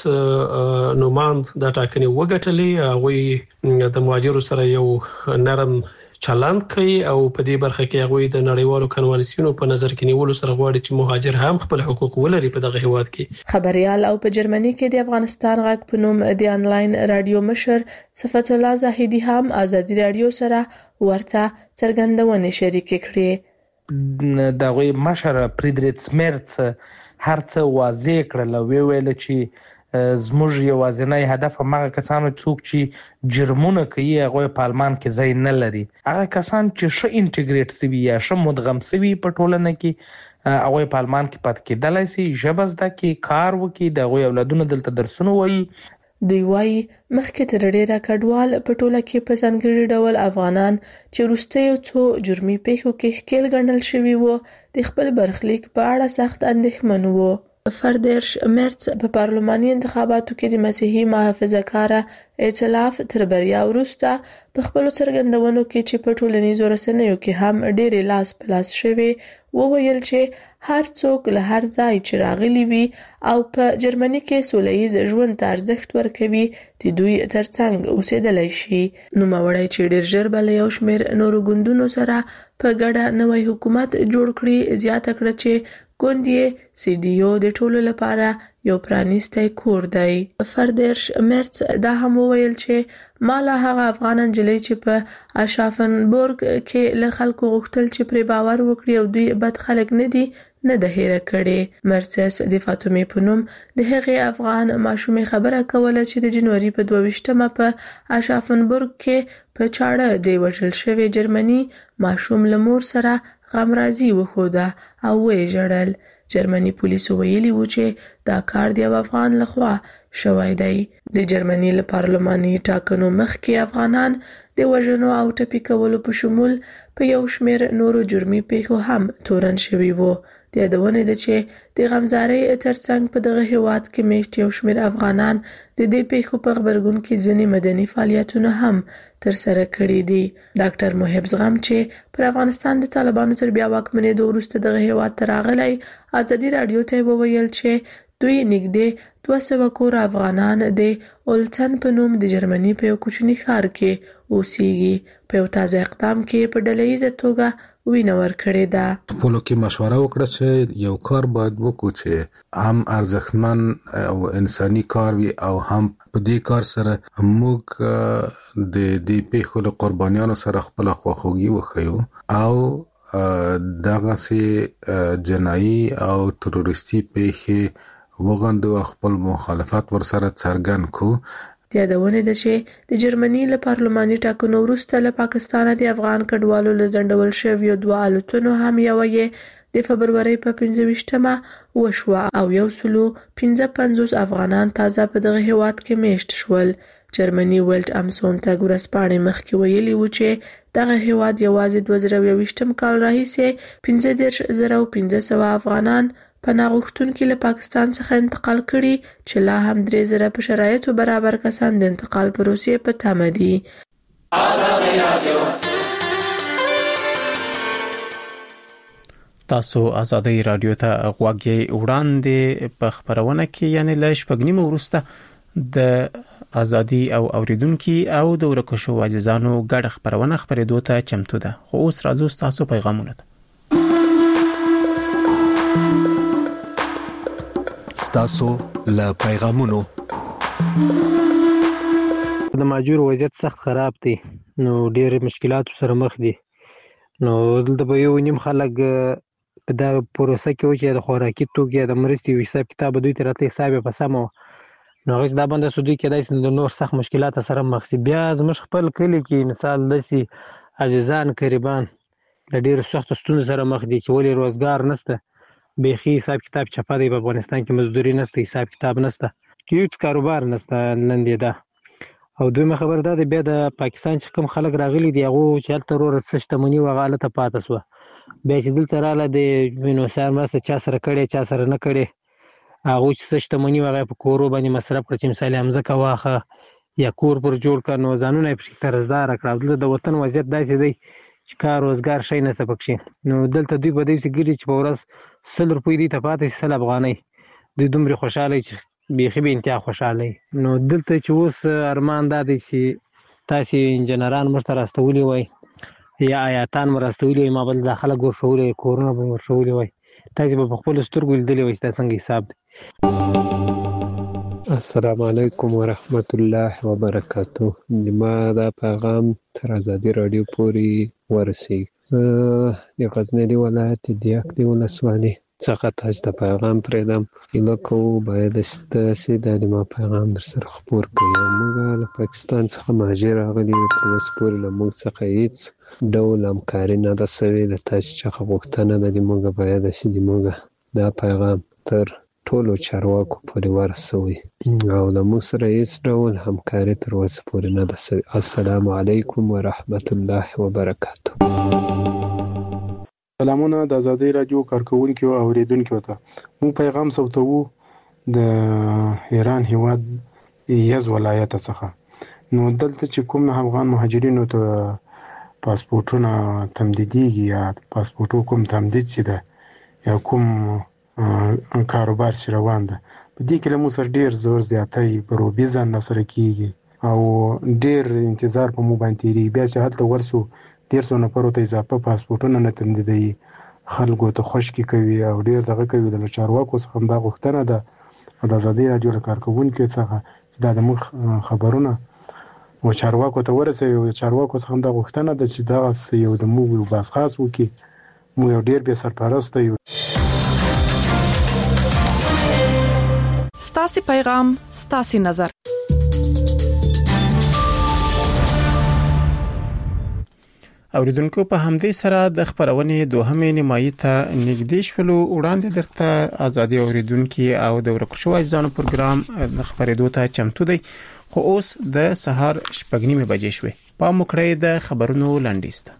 نوماند د ټاکنې وګټلې هغه د مهاجرو سره یو نرم چلند کوي او په دې برخه کې هغه د نړیوالو کنوانسیونو په نظر کې نیولو سره غواړي چې مهاجر هم خپل حقوق ولري په دغه هیواد کې. خبريال او په جرمني کې د افغانستان غږ په نوم د انلاین رادیو مشر صفت الله زاهدي هم ازادي رادیو سره ورته څرګندونې شریک کړې. دغه مشر فریدریش مرتس هرڅه واضح کړل او ویل چې زموږ یوازینی هدف هغه کسانو څوک چې جرمونه کوي هغه په آلمان کې ځای نه لري. هغه کسان چې ښه انټیګریټ شوي یا ښه مدغم شوي په ټولنه کې هغه په آلمان کې پات کېدلای شي، ژبه زده کړي، کار وکړي، د اولادونو دلته درسونه وایي. دوی وایي مخکې تر ډیره کډوال په ټوله کې په ځانګړي ډول افغانان چې وروستیو څو جرمي پیښو کې ښکیل ګڼل شوي وو د خپل برخلیک په اړه سخت اندېښمن وو. فردرش مرتس په پارلماني انتخاباتو کې د مسیحي محافظه‌کار ائتلاف تر بریا وروسته په خپل څرګندونو کې چې په ټولنیزو رسنیو کې هم ډېر لاس پلاس شوی وویل چې هر څوک له هر ځای چې راغلي وي او په جرمني کې سولهییز ژوند ته ارزښت ورکوي د دوی ترڅنګ اوسېدلی شي. نوموړی چې ډېر ژر به له یو شمېر نورو ګوندونو سره په ګډه نوی حکومت جوړ کړي زیاته کړه چې ګوندې سیډیو د ټولو لپاره یو پرانیستی کور دی. فردرش مرتس دا هم وویل چې ما له هغه افغان نجلۍ چې په اشافنبورګ کې له خلکو غوښتل چې پرې باور وکړي او دوی بد خلک نه دي نه ده هېره کړې. مرتس د فاطمې په نوم د هغې افغان ماشومې خبره کوله چې د جنوري په دوه ویشتمه په اشافنبورګ کې په چاړه د وژل شوي جرمني ماشوم له مور سره غمرازي وښوده او ویې ژړل. جرمني پولیسو ویلي و چې دا کار د یو افغان لخوا شوی دی. د جرمني له پارلماني ټاکنو مخکې افغانان د وژنو او ټپي کولو په شمول په یو شمېر نورو جرمي پیښو هم تورن شوي وو. د یادونې ده چې د غمزارۍ ترڅنګ په دغه هیواد کې میشت یو شمېر افغانان د دې پیښو په غبرګون کې ځینې مدني فعالیتونه هم ترسره کړي دي. ډاکټر محب زغم چې پر افغانستان د طالبانو تر بیا واکمنېدو وروسته دغه هیواد ته راغلی ازادي راډیو ته وویل چې دوی نږدې دوه سوه کور افغانان د اولتن په نوم د جرمني په یو کوچني ښار کې اوسېږي. په یو تازه اقدام کې په ډله ییزه توګه وینه ورکړې ده. خپلو کې مشوره وکړه چې یو کار باید وکړو چې هم ارزښتمن او انساني کار وي او هم په دې کار سره موږ د دې پیښو له قربانیانو سره خپل خواخوږي وښیو او دغه سي جنایي او تروریستي پیښې وغندو خپل مخالفت ورسره څرګند کو. د یادونې ده چې د جرمني له پارلماني ټاکنو وروسته له پاکستانه د افغان کډوالو له ځنډول شویو دوه الوتنو هم یوه یې د فبرورۍ په پنځه ویشتمه وشوه او یو سلو پنځه پنځوس افغانان تازه په دغه هیواد کې میشت شول. جرمني ولټ امسون ته ګورسپاڼې مخکې ویلي و چې دغه هیواد یوازې دوه زره یوویشتم کال راهیسې پنځه دېرش زره او پنځه سوه افغانان پناه غوښتونکي له پاکستان څخه انتقال کړي چې لا هم درې زره په شرایطو برابر کسان د انتقال پروسې په تمه دي. تاسو ازادي رادیو ته غوږ یې وړاندې په خبرونه کې یعنی له شپږ نیمو وروسته د ازادي او اوریدونکو او د ورکو شو عاجزانو ګډ خبرونه خبرېدو ته چمتو ده. خو اوس راځو تاسو پیغامونه تاسو له پیغامونو. د ماجور وضعیت سخت خراب دی نو ډېر مشکلات سره مخ دي. نو دلته به یو نیم خلک په دا پروسه کې و چې د خوراکي توکو د مرستې حساب کتاب دوی ته راته حساب په سمو نو هیڅ دا باندې سودی کېدای د نور سخت مشکلات سره مخ سي. بیا زموږ خپل کلی کې مثال دسي عزیزان قریبان د ډېر سخت ستونزو سره مخ دي چې ولې روزګار نشته بیخي حساب کتاب چپه دی. په افغانستان کې مزدوري نشته حساب کتاب نشته هیڅ کاروبار نشته لندې ده. او دویمه خبر دا دی بیا د پاکستان چې کوم خلک راغلي دي هغه چې هلته ورور څه شتمني و هغه هلته پاتې سوه بیا چې دلته راله د وینو سار مرسته چا سره کړې چا سره نه کړې هغه چې څه شتمني و هغه په کورو باندې مصرف کړه چې مثال مځکه واخه یا کور پر جوړ کړه نو ځانونه یې پکې قرضداره کړه. دلته د وطن وضعیت داسې دی چې کار روزګار شی نشته پکې نو دلته دوی په دې چې ګرځي چې په ورځ سل روپۍ دي ته پاتې سل افغانۍ دوی دومره خوشاله چې بیخي به انتها خوشاله. نو دلته چې اوس ارمان دا دی چې تاسې انجنیران موږ ته راستولي وای یا آیاتان مو راستولي وای ما بل دا خلک ورښولي کورونه به مو ورښولي وای تاسې به په خپلو سترګو لیدلي وای چې دا څنګه حساب دی. السلام علیکم ورحمت الله وبرکاتو. ما دا پیغام تر ازادي راډیو پورې ورسېږي. زه د غزني ولایت د یکدي ولسوالۍ څخه تاسو ته پیغام پرېږدم. هیله کوو باید ستاسې دا د ما پیغام در سره خپور کړئ. موږ له پاکستان څخه مهاجر راغلي یو تر اوسه پورې له موږ څخه هېڅ ډول همکاري نه ده سوې. له تاسې څخه غوښتنه ده د موږ باید چې د موږ دا پیغام تر ټولو چارواکو پورې ورسوي او له موږ سره هېڅ ډول همکاري تر اوسه پورې نه ده سوې. السلام علیکم ورحمت الله وبرکاتو. سلامونه د ازادي رادیو کارکونکو او اوریدونکو ته. مو پیغام سوتو د ایران هیواد یز ولایت څخه. نو دلته چې کوم افغان مهاجرینو ته پاسپورتونه تمدیدیږي یا پاسپورتو کوم تمدید شي ده یا کوم کاروبار چې روان ده په دې کې له موږ سره ډېر زور زیاتی پروبي ځان سره کېږي او ډېر انتظار په مو باندې تېرېږي. بیا چې هلته ورسو دېرشو نفرو ته اضافه پاسپورټونه نه تمدیدوي خلکو ته خوشکی کوي او ډیر دغه کوي. د چارواکو څخه دا غوښتنه ده د ازادي رادیو د کارکونکو څخه چې دا د موږ خبرونه و چارواکو ته ورسوي او چارواکو څخه دا غوښتنه ده چې دا یو د موږ یو باس خاص وکړي. موږ یو ډیر به سرپرسته یو. ستاسو پیغام ستاسو نظر. اوریدونکو په همدې سره د خبرونې دوهمې نیمایي ته نږدې شولو. وړاندې درته ازادي اوریدونکو او د ورکو شوی ځانو پروګرام د خبرېدو ته چمتو دی، خو اوس د سهار شپږ نیمې بجې شوې. پام وکړئ د خبرونو لنډیز ته.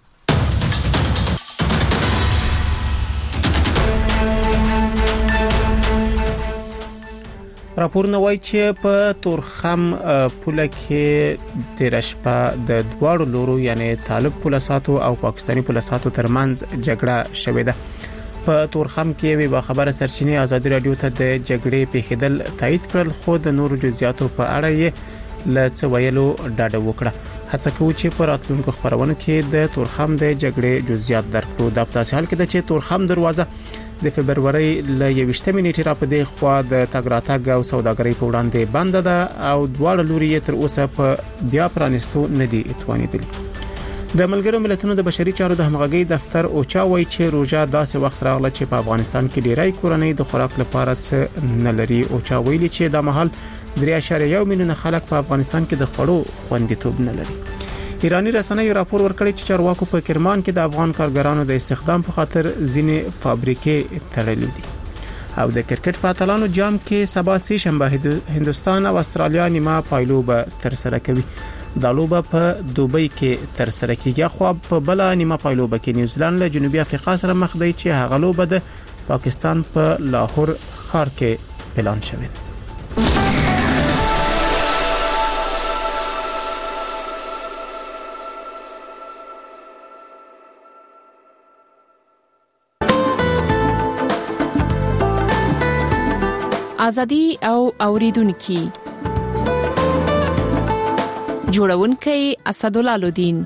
راپورونه وایي چې په تورخم پوله کې د رشپا د دواړو لورو یعنی طالب پولیساتو او پاکستاني پولیساتو ترمنځ جګړه شوې ده. په تورخم کې وی خبره سرچینې ازادي رادیو ته د جګړې پیښېدل تایید کړل، خو د نورو جزئیاتو په اړه یې لڅ ویلو ډاډه وکړه. هڅه کوي چې په راتلونکو خبرونو کې د تورخم د جګړې جزئیات درکړو. د په حال کې د چې تورخم دروازه د فبرवरी ل یوشتمې نیټې را په دی خوا د تګراتګ او سوداګرۍ په وړاندې بند ده او دواړه لوري تر اوسه په بیا پرانستو نه دي اتوانیدلي. د ملګرو ملتونو د بشري چارو د همغږي دفتر اوچا وایي چې روزه داسې وخت راغله چې په افغانستان کې ډیری کورنۍ د خوراک لپاره څه نه لري. اوچا ویلي چې د مهال درې اعشاریه یو میلیون خلک په افغانستان کې د خوړو خوندیتوب نه لري. ایرانی رسنیو راپور ورکړی چې چارواکو په کرمان کې د افغان کارګرانو د استخدام په خاطر ځینې فابریکې تړلې دي. او د کرکټ په اتلانو جام کې سبا سه شنبه هندستان او استرالیا نیمه پایلوبه تر سره کوي. د لوبه په دوبۍ کې تر سره کیږي، خو په بل نیمه پایلوبه کې نیوزیلند له جنوبي افریقا سره مخ دی چې هغه لوبه د پاکستان په لاهور ښار کې اعلان شوه. ازادي او اوریدونکو جوړونکي اسدالله الدین.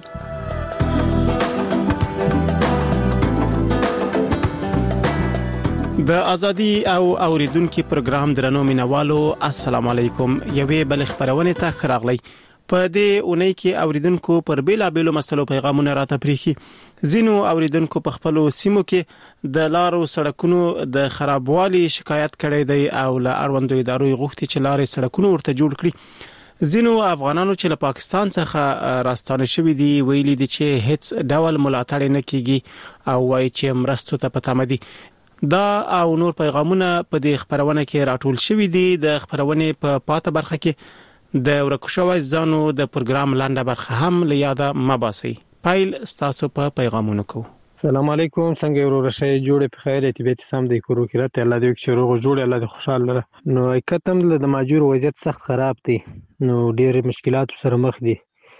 د ازادي او اوریدونکو پروګرام درنو مینوالو السلام علیکم. یوې بل خبرونه ته خراغلی. په دې اونۍ کې اوریدونکو پر بیلا بیلو مسلو پیغامونه راته پریخي. زینو اوریدونکو په خپل سیمو کې د لارو سړکونو د خرابوالي شکایت کړي دی او له اړوندو ادارو غوښتي چې لارې سړکونو ورته جوړ کړي. زینو افغانانو چې له پاکستان څخه راستانه شوي دي ویلي دي چې هیڅ ډول ملاتړ نه کیږي او وايي چې مرستو ته پاتې دي. دا او نور پیغامونه په دې خبرونه کې راټول شوي دي. د خبرونه په پاته برخه کې د ورکوشوي ځانو د پروګرام لاندې برخه هم لیاده مباسي. پایل ستاسو په پیغامونو کو. السلام علیکم، څنګه ورور شي جوړې په خیر اتباعي سم د کورو کې راته الله دې چې روغ جوړ الله دې خوشاله. نو کتم د ماجور وضعیت سخت خراب دي، نو ډېر مشکلات سره مخ دي.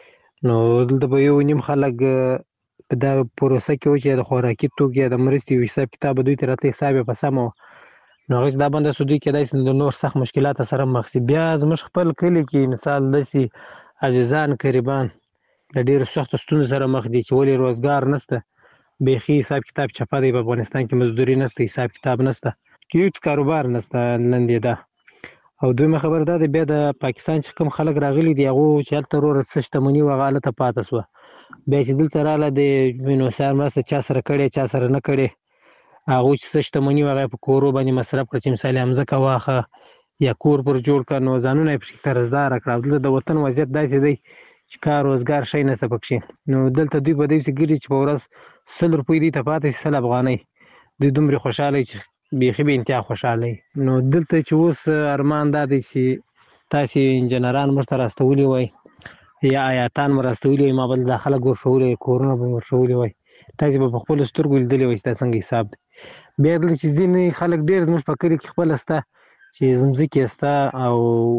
نو دلته به یو نیم خلک په دا پروسه کې چې د خوراکي توکو د مرستې حساب کتاب دوی تر ته حساب په سمو نو غوښ دا باندې سودی کې دای د نور سخت مشکلات سره مخ دي. بیا زموږ خپل کلی کې مثال دسي عزیزان قریبان د ډېر سخت ستونزو سره مخ دي چې ولې روزګار نشته، بيخي حساب کتاب چپا دی په افغانستان کې، مزدوري نشته، حساب کتاب نشته، هیڅ کاروبار نشته لندې ده. او دوی خبر ده بیا د پاکستان چې کوم خلک راغلي دي هغه چې تل ورور سشتمنی وغاله ته پاتې سو. بیا چې دلته رااله د وینو سر مسته چا سره کړي چا سره نه کړي، هغه چې سشتمنی وغه په کورو باندې مصرف کړي چې مثال همزه کواخه یا کور پر جوړ کړي ځانونه په طرزدار کړل. د وطن وضعیت داسې دی چې کار روزګار شي نه سبق شي. نو دلته دوی په دې چې ګری چې په ورځ سل روپۍ دي ته پاتې سل افغانۍ دوی دومره خوشاله چې بيخي به انتها خوشاله. نو دلته چې اوس ارمان دا دی چې تاسو انجنيران مرته راستولي وای یا آیاتان مرستولي ما بل داخله ګور شوړې کورونه به ورشولي وای تاسو په خپل سترګو لیدلې وای تاسو څنګه حساب دی. بیا د چې ځینې خلک ډېر زموږ په کلی کې خپل استه چې زمزکه استه او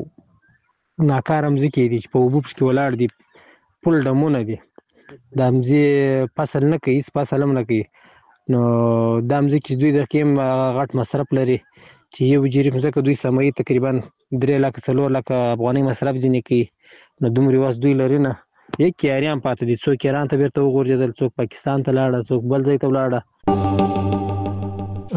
ناکارم ځکه دي چې په وبوبش کې ولاړ دي پول ډمونه دي د امزي فصل نه کوي هیڅ فصل هم نه کوي. نو د امزي کې دوی د کېم غټ مصرف لري چې یو جریب ځکه دوی سمې تقریبا درې لک څلور لک افغاني مصرف ځنې کوي. نو دومره واس دوی لري نه یک کیاریان پاتې دي، څوک ایران ته بیرته وغورځېدل، څوک پاکستان ته لاړه، څوک بل ځای ته لاړه.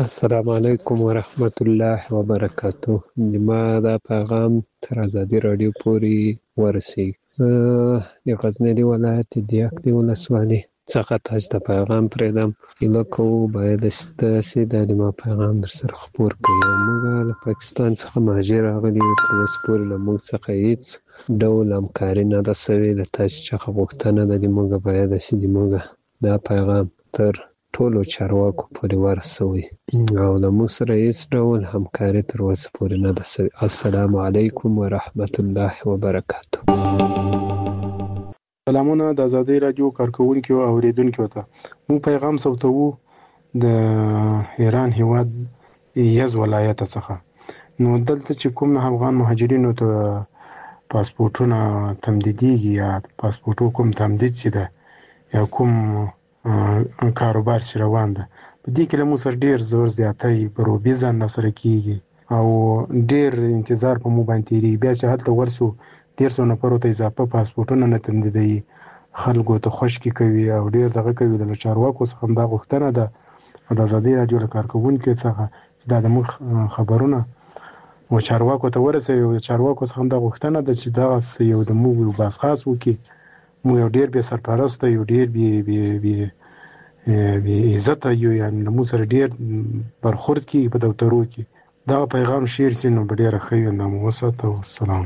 السلام علیکم ورحمت الله وبرکاتو. ما دا پیغام تر ازادي رادیو پورې ورسیږي. زه د غزنی ولایت د یکدی ولسوالۍ څخه تاسو ته پیغام پرېږدم. هیله کوو باید ستاسې د ما پیغام در سره خپور کړئ. موږ له پاکستان څخه مهاجر راغلي یو، تر اوسه پورې له موږ څخه هېڅ ډول همکاري نه ده سوې. له تاسې څخه غوښتنه ده د موږ باید چې د موږ دا پیغام تر ټولو چارواکو پورې ورسوي او له موږ سره هېڅ ډول همکاري تر اوسه پورې نه ده سوې. السلام علیکم ورحمت الله وبرکاتو. سلامونه د ازادي رادیو کارکونکو او اوریدونکو ته. مو پیغام سوتو د ایران هیواد یز ولایت څخه. نو دلته چې کوم افغان مهاجرینو ته پاسپورتونه تمدیدیږي یا پاسپورتو کوم تمدید چې ده یا کوم کاروبار چې روان ده، په دې کې له موږ سره ډېر زور زیاتی پروبي ځان سره کېږي او ډېر انتظار په مو باندې تېرېږي. بیا چې هلته ورسو ډېر څو نفرو ته اضافه پاسپورټونه نه تمدیدوي، خلکو ته خوشکې کوي او ډېر دغه کوي. له چارواکو څخه همدا غوښتنه ده او د ازادي راډیو له کارکوونکو څخه چې دا د موږ خبرونه و چارواکو ته ورسوي. او چارواکو څخه همدا غوښتنه ده چې دغسې یو د موږ یو باسخاص وکړي. موږ یو ډېر بې سرپرسته یو، ډېر بې بې بې بې عزته یو، یعنې له موږ سره ډېر برخورد کېږي په دفترو کې. دغه پیغام شیر سي نو به ډېره ښه وي. الله مو وساته. والسلام.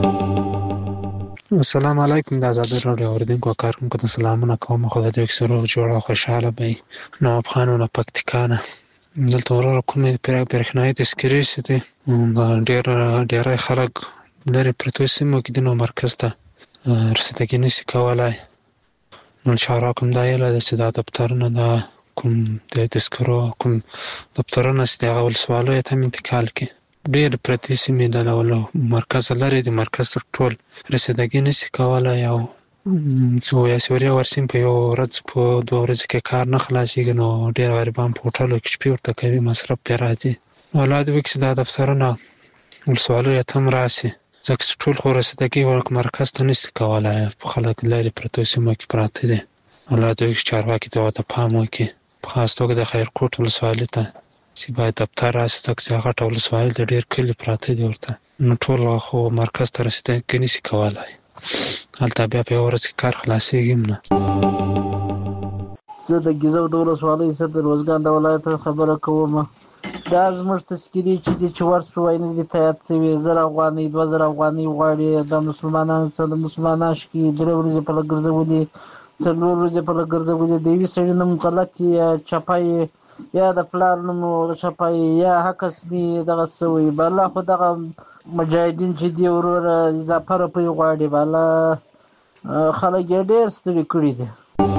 السلام علیکم. د ازادي راډیو اوریدونکو او کارکونکو ته سلامونه کوم. خدای دې اکثر روغ جوړ او خوشحاله وي. نو افغان او پکتیکا نه دلته ورور کومې برېښنايي تذکرې چې دي ډېر ډېری خلک لرې پرتو سیمو کې دي، نو مرکز ته رسیدګي نشي کولی. نو چارواکو همدا هیله ده چې دا دفترونه دا کوم د تذکرو کوم دفترونه چې د هغه ولسوالیو ته هم انتقال کړي. ډېر پرتې سیمې د له مرکزه لرې د مرکز تر ټول رسیدګي نشي کولی او څو یا سوریه ورسیم په یو ورځ په دوه ورځې کې کار نه خلاصېږي. نو ډېر غریبان په هوټلو کې شپې ورته کوي، مصرف پرې راځي. الله دې وکړي چې دا دفترونه ولسوالیو ته هم راشي، ځکه چې ټول خو رسیدګي مرکز ته نشي کولی. خلک لرې پرتو سیمو کې پراته دي. الله دې وکړي چارواکي دې ورته پام وکړي، په خاص توګه د خیرکوټ ولسوالۍ ته چې باید دفتر راشي، ځکه چې هغه غټه ولسوالۍ ده، ډېر کلي پراته دي ورته. نو ټول خو مرکز ته رسیدګي نشي کولی. هلته بیا په یوه ورځ کې کار خلاصېږي هم نه. زه د ګیزو د ولسوالۍ څخه د روزګان د ولایت خبره کوم. دا زموږ تذکرې چې دي چې ورسو وای نه دي تایید شوي. زر افغانۍ دوه زره افغانۍ غواړي. د مسلمانانو څخه د مسلمانان شکي درې ورځې په لګرځولي، څلور ورځې په لګرځولي. د یوې سړي نوم غلط یا چپای یا د پلار نوم چپای یا حقس دي دغه سوی. بالا خو دغه مجاهدین چې دی وروره اضافه روپۍ غواړي. بالا خلک یې ډېر ستړي کړي دي.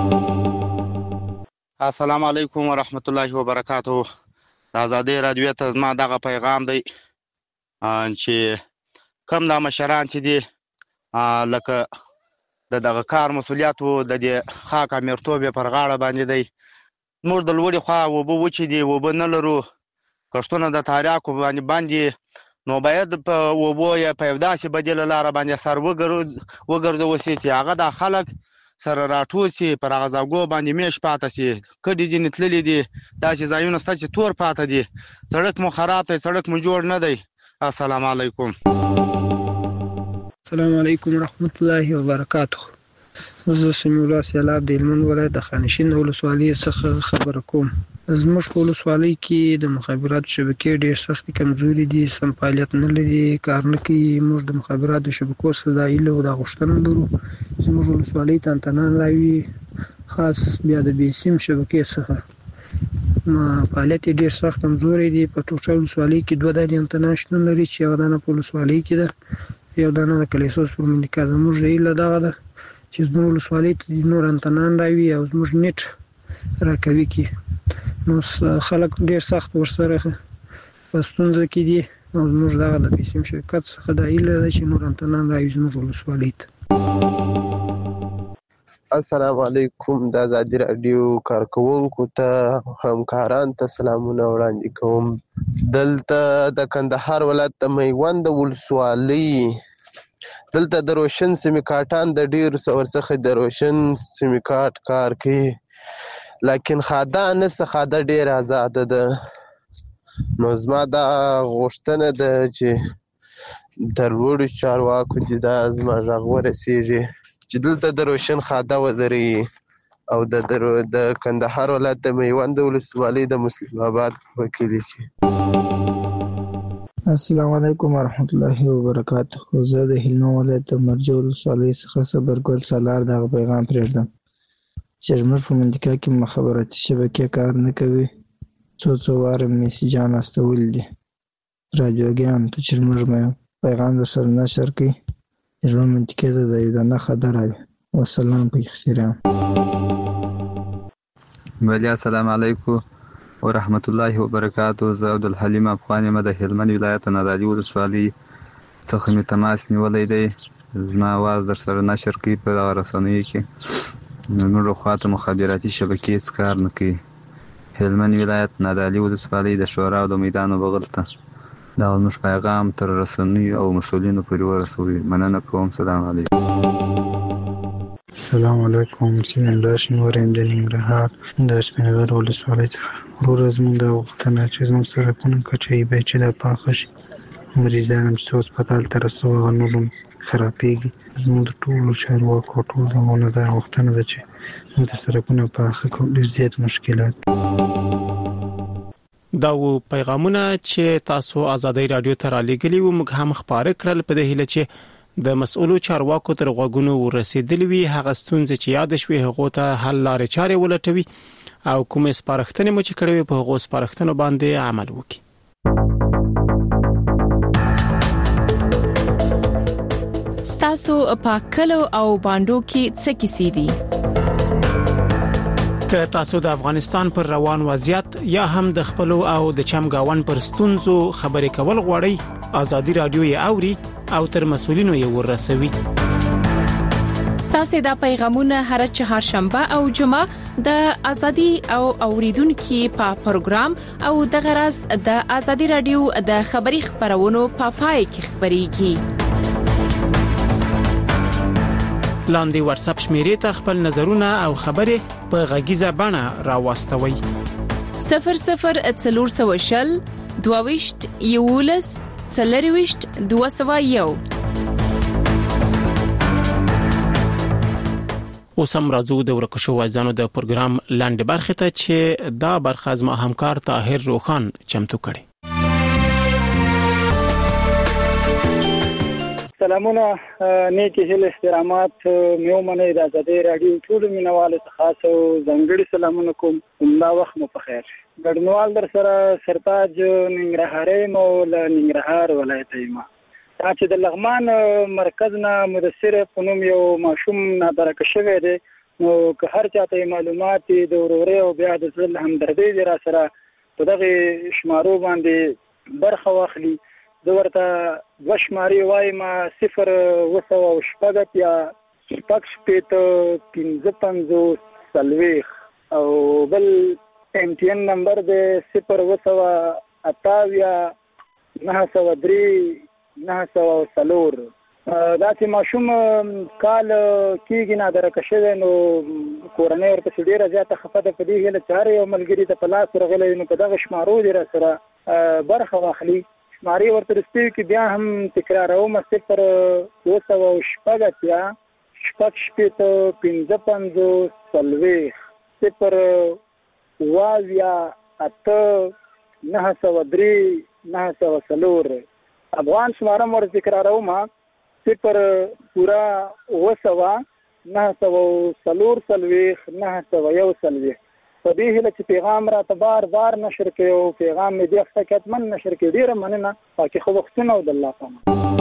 السلام علیکم ورحمت الله وبرکاتو. د ازادي راډیو ته زما دغه پیغام دی چې کم دا مشران چې دي لکه د دغه کار مسؤلیت و د دې خاک امیرتوب پر غاړه باندې دی. موږ د لوړې خوا اوبه وچې دي، اوبه نه لرو، کښتونه د تاریاکو باندې باندې. نو باید په اوبو یا په یو داسې بدیله لاره باندې سر وګرځول شي چې هغه د خلک سره راټول شي، پر هغه ځایګو باندې میش پاته شي. کډې ځینې تللي دي، داسې ځایونه شته چې تور پاته دي. سړک مو خراب دی، سړک مو جوړ نه دی. السلام علیکم. السلام علیکم ورحمت الله وبرکاتو. زه سمیع الله سیلاب د هلمند ولایت د خانشین ولسوالۍ څخه خبره کوم. زموږ په ولسوالۍ کې د مخابراتو شبکې ډېر سختې کمزوري دي، سم فعالیت نه لري، کار نه کوي. موږ د مخابراتو شبکو څخه دا هیله او دا غوښتنه لرو چې زموږ ولسوالۍ ته انتنان راوي، خاص بیا د بې سیم شبکې څخه. فعالیت یې ډېر سخت کمزوری دی. په ټوټه ولسوالۍ کې دوه دانې انتنا شتون لري چې یوه دانه په ولسوالۍ کې ده، یو دانه د کلیسوس پر منډیکا ده. موږ هیله دغه ده چې زموږ ولسوالۍ ته نور انتنان راوي او زموږ نیټ راکوي کې. نو خلک ډېر سخت ورسره په ستونزه کې دي او زموږ دغه د بې سیم شرکت څخه دا هیله ده چې نور انتنان راوي زموږ ولسوالۍ ته. السلام علیکم. د ازادي راډیو کارکوونکو ته همکاران ته سلامونه وړاندې کوم. دلته د کندهار ولایت د میوند ولسوالۍ دلته د روشن سیمیکاټان د ډېرو ورڅخه د روشن سیمیکاټ کار کوي، لیکن خاده نشته. خاده ډېره ازاده ده. نو زما دا غوښتنه ده چې تر لوړو چارواکو دې دا زما غږ ورسیږي چې دلته د روشن خاده ودرېږي او د د کندهار ولایت د میوند ولسوالۍ د مسلم آباد په کلي کې. السلام علیکم ورحمت الله وبرکاته. زه د هلمند ولایت د مرجو ولسوالۍ څخه صبرګل سالار دغه پیغام پرېږدم چې زموږ په منطقه کې مخابراتي شبکې کار نه کوي. څو څو واره میسیجان استولي دي رادیوګان ته چې زموږ پیغام درسره نشر کړي زموږ منطقې ته د یو نه خطر راوي. والسلام په احترام. بله السلام علیکم ورحمت الله وبرکاته. زه عبدالحلیم افغان یم د هلمند ولایت نادعلي ولسوالۍ څخه مې تماس نیولی دی. زما اواز درسره نشر کوي په دغه رسنیو کې. زموږ خواته مخابراتي شبکې هېڅ کار نه کوي. هلمند ولایت نادعلي ولسوالۍ د شورا او د میدان بغل ته دا زموږ پیغام تر رسنیو او مسؤلینو پورې ورسوي. مننه کوم. سلام علیکم. السلام علیکم. سید الله شنور یم د ننګرهار د سپینغر ولسوالۍ څخه. وروره زموږ دا غوښتنه چې زموږ سړکونه کچایي باید چې دا پاخه شي. مریضان هم چې هسپتال ته رسوي هغه نور هم خرابېږي. زموږ د ټولو چارواکو ټول دغونه دا غوښتنه ده چې موږ د سړکونه پاخه کړو. ډېر زیات مشکلات دا و پیغامونه چې تاسو آزادۍ رادیو ته رالیږلي وو. موږ هم خبره کړل په دې هیله چې د مسؤلو چارواکو تر غوږونو ورسېدلې وي. هغه ستونزې چې یاد شوي هغه ته حل لارې چارې ولټوي او کومې سپارښتنې مو چې کړې په هغو سپارښتنو باندې عمل وکړي. ستاسو په کلو او باندو کې څه کیسې دي؟ که تاسو د افغانستان پر روان وضعیت یا هم د خپل او د چمګاون پر ستونزو خبرې کول غواړئ، آزادي رادیو یې اوري او تر مسؤلینو یې ورسوي. ستاسو د پیغامونه هر چهارشنبه او جمعه د آزادي او اوریدونکو په پروګرام او د غرض د آزادي رادیو د خبري خبرونو په پای کې خبريږي. لاندې واتس اپ شمیرې ته خپل نظرونه او خبرې په غږیزه بڼه راوستوي. صفر صفر څلور سوه شل دوه یولس څلرويشت دوه سوه یو. اوس هم راځو د ورکشو وایزانو د پروګرام لاندې برخه ته چې دا برخه زما همکار طاهر روخان چمتو کړي. سلامونه، نیکی هیله احترامات مې ومنئ. د آزادۍ رادیو ټولو مینوالو ته خاص او ځانګړي سلامونه کوم. همدا وخت مو په خیر. ګډونوال در سره سرتاج ننګرهاري مو له ننګرهار ولایت یم. دا چې د لغمان مرکز نه مدثر په نوم یو ماشوم نادرکه شوی دی، نو که هر چاته معلومات د وروري او بیا د زړه همدردي دی را سره په دغه شمارو باندې برخه واخلي. زه ورته دوه شمارې وایم: صفر اوه سوه شپږ اتیا شپږ شپېته پنځه پنځوس څلوېښت او بل ایم ټي ان نمبر دی صفر اوه سوه اته اویا نهه سوه درې نهه سوه څلور. دا چې ماشوم کال کېږي نادرکه شوی، نو کورنۍ ورپسې ډېره زیاته خفه ده. په دې هیله چې هر یو ملګري ته په لاس ورغلی نو په دغه شمارو دې را سره برخه واخلي. شمارې ورته رسېږي کې بیا هم تکراروم: صفر اوه سوه شپږ اتیا شپږ شپېته پنځه پنځوس څلوېښت صفر اوه اویا اته نهه سوه درې نهه سوه څلور. افغان شماره مو ورته تکراروم: صفر پورا اوه سوه نهه سوه څلور څلوېښت نهه سوه یو څلوېښت. په دې هیله چې پیغام راته بار بار نشر کړي او پیغام مې دې هفته کې حتمن نشر کړي. ډېره مننه. پاکې خو وختونه او د الله پامه.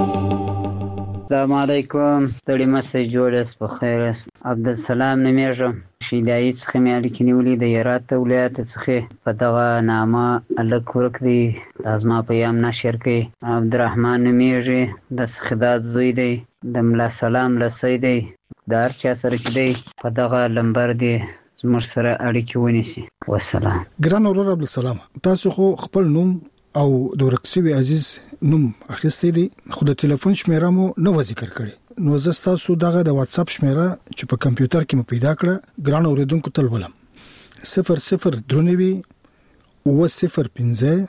السلام علیکم. ستړي مسئ جوړس په خیر. عبدالسلام نومېږم. شیدایي څخه مې اړیکې نیولې د هرات ولایت څخه. په دغه نامه هلک ورک دی، دا زما پیغام نشر کړي. عبدالرحمن نومېږي، د سخداد زوی دی، د ملا سلام لسی دی. د هر چا سره چې دی په دغه لمبر دی زموږ سره اړیکې ونیسي. والسلام. ګران ورور عبدالسلام، تاسو خو خپل نوم او د ورکسوي عزیز نوم اخیستی دی، خو د ټلیفون شمیره مو نه و ذکر کړي. نو زه تاسو دغه د واتس اپ شمیره چې په کمپیوټر کې مو پیدا کړه ګران اوریدونکو ته ولم: صفر صفر درنوي اوه صفر پنځه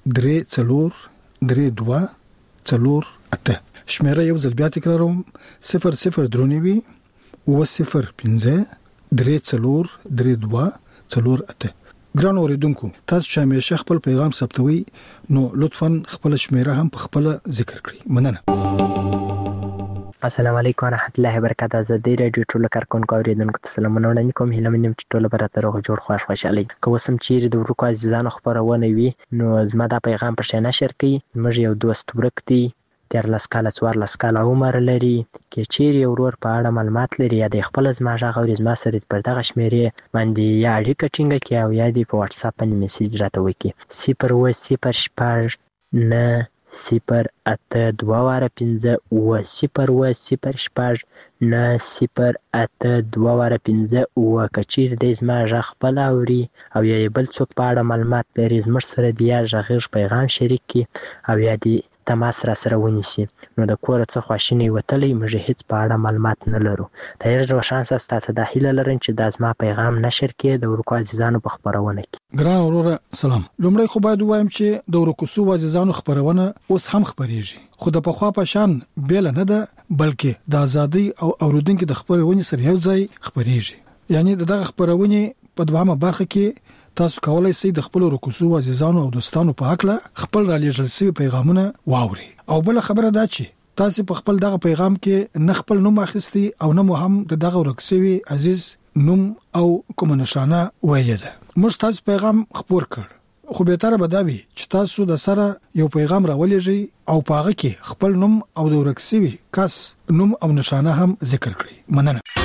درې څلور درې دوه څلور اته. شمیره یو ځل بیا تکراروم صفر صفر درونیوي و صفر پنځه درې څلور درې دوه څلور اته. ګران اوریدونکو تاسو چې همیشه خپل پیغام ثبتوي نو لطفاً خپل شمیره هم په خپل ذکر کړئ. مننه. السلام علیکم ورحمت الله وبرکاته. زه د رادیو ټولو کارکونکو اوریدونکو ته سلامونه وړاندې کوم. هیله مې چې ټول به راته روغ جوړ خوښ خوشحالي. که اوس هم چیرې د ورکو عزیزانو خپرونه وي نو زما دا پیغام پر شا نشر کړئ. موږ یو دوست ورک دی، دیارلس کاله څوارلس کاله عمر لري. که چیرې یو ورور په اړه معلومات لري یا د خپل زما غږ اوري زما سره پر دغه شمیرې باندې یا اړیکه ټینګه کړي او یا دې په واتس اپ باندې میسج راته وکړي. صفر اووه صفر شپږ نه صفر اته دوه واره پنځه اووه صفر اووه صفر شپږ نه صفر اته دوه واره پنځه اووه. که چیرې دی زما غږ خپل اوري او یا بل څوک په اړه معلومات لري زموږ سره د یا غږیز پیغام شریک کړي او یا دې تماس را سره ونیسي. نو د کوره څه خواشینی وتلی موږ هیڅ په اړه معلومات نه لرو. ډېر روښان ساس تاسو د هیله لرم چې دا زما پیغام نشر کړي د ورکو عزیزانو په خبرونه کې. ګران وروره سلام. لومړی خو باید وایم چې د ورکو سو عزیزانو خبرونه اوس هم خبريږي خو د پخوا په شان بیل نه ده بلکې د ازادي او اوریدونکو د خبرونه سره یو ځای خبريږي. یعنی دغه خبرونه په دوامه برخه کې تاسو کولای شئ د خپل رکوسو عزیزانو او دوستانو په حق له خپل را لېږل شوی پیغامونه واوري. او بل خبره دا چې تاسو په خپل دغه پیغام کې نه خپل نوم اخیستي او نه مو هم د دغه رکوسوي عزیز نوم او کوم نشانه ویل ده. موږ تاسو پیغام خبر کړ خو به تر به دا وي چې تاسو د سره یو پیغام راولېږئ او په هغه کې خپل نوم او د رکوسوي کس نوم او نشانه هم ذکر کړئ. مننه.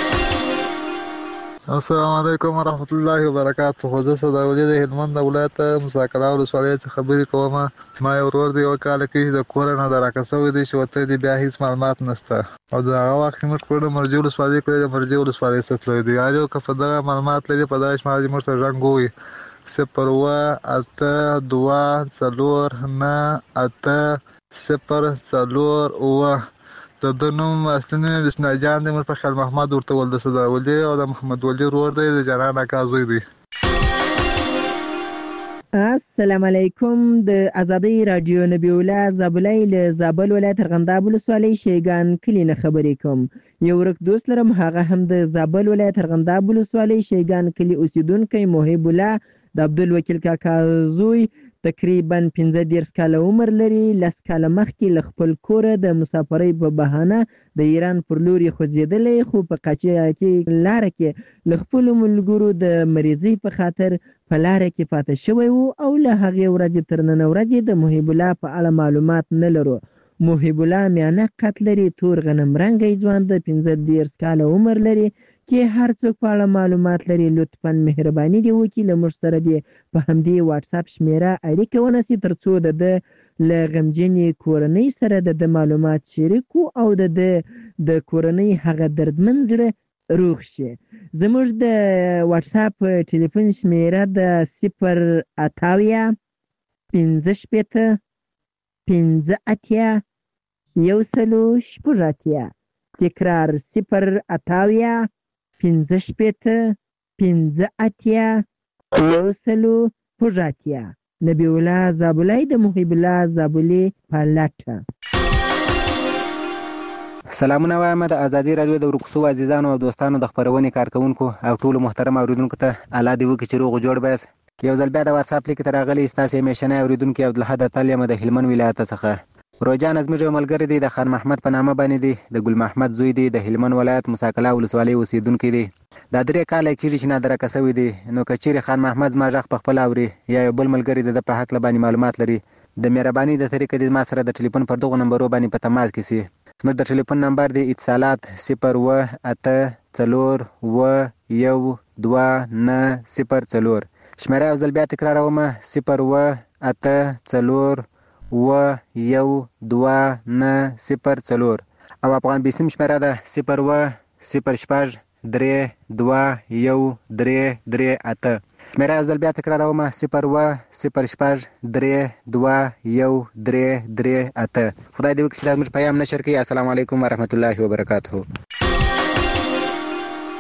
السلام علیکم ورحمت الله وبرکاته. خو زه صداولي د هلمند ولایت مساکلا ولسوالۍ څخه خبرې کوم. ما یو ورور دی یو کال کې د کور نه دراکسوي دی چې وته دی بیا هیڅ معلومات نشته او دا هغه وخت موږ کړو مرجو ولسوالۍ کړو مرجو ولسوالۍ څخه دی یارو که په دغه معلومات لري په دغه شمال موږ سره رنګوي صفر اووه اته دوه څلور نه اته صفر څلور اووه. د د نوم اصلي نوم بسم الله جان دی. مر په خیال محمد ورته ول د صداولي او د محمد ولی ورور دی د جنان اکازوی دی. السلام علیکم. د ازادي رادیو نبی الله زابلای له زابل ولایت ارغنداب ولسوالۍ شیګان کلی نه خبرې کوم. یو ورک دوست لرم هغه هم د زابل ولایت ارغنداب ولسوالۍ شیګان کلی اوسیدونکو محب الله د عبدالوکیل کاکا زوی تقریبا پنځه دیرش کاله عمر لري. لس کاله مخکې له خپل کوره د مسافرۍ په بهانه د ایران پر لور خوځېدلی خو په قاچاقي لاره کې له خپلو ملګرو د مریضۍ په خاطر په لاره کې پاتې شوی و او له هغې ورځې تر نن ورځې د محب الله په اړه معلومات نه لرو. محب الله میانه قد لري، تور غنم رنګی ځوان د پنځه دیرش کاله عمر لري. کې هر څوک په اړه معلومات لري لطفاً مهرباني دې وکړي له موږ سره دې په همدې واتس اپ شمیره اړیکه ونیسي تر څو د ده له غمجنې کورنۍ سره د ده معلومات شریک او د ده د کورنۍ هغه دردمن زړه روغ شي. زموږ د واتس اپ ټلیفون شمیره د صفر اتاویا پنځه شپېته پنځه اتیا یو سلو شپږ اتیا. تکرار صفر اتاویا پنځه شپېته پنځه اتیا یو سلو شپږ اتیا. نبی الله زابلای د محب الله زابلي په لټه. سلامونه وایم د ازادي رادیو د ورکوسو عزیزانو او دوستانو د خبرونې کارکونکو او ټولو محترم اوریدونکو ته الله دې وکړي چې روغ جوړ بیاست. یو ځل بیا د واتس اپ لیک ته راغلی ستاسو همیشنی اوریدونکي عبدالحد اتل یم د هلمند ولایت څخه. روجان زموږ یو ملګری دی د خان محمد په نامه باندې دی د ګل محمد زوی دی د هلمند ولایت مساکلا ولسوالۍ اوسیدونکی دی. دا درې کاله کېږي چې نادرکه شوی دی. نو که چیرې خان محمد زما غږ په خپله اوري یا یو بل ملګری د ده په هکله باندې معلومات لري د مهرباني د طریقې دې زما سره د ټلیفون پر دغو نمبرو باندې په تماس کې سي. زموږ د ټلیفون نمبر دی اتصالات صفر اووه اته څلور اووه یو دوه نه صفر څلور. شمیره یو ځل بیا تکراروم صفر اووه اته څلور اووه یو دوه نه صفر څلور او افغان بیسیم شمیره ده صفر اووه صفر شپږ درې دوه یو درې درې اته. شمیره یو ځل بیا تکراروم صفر اووه صفر شپږ درې دوه یو درې درې اته. خدای دې وکړي چې دا زموږ پیام نشر کړي. السلام علیکم ورحمت الله وبرکاته.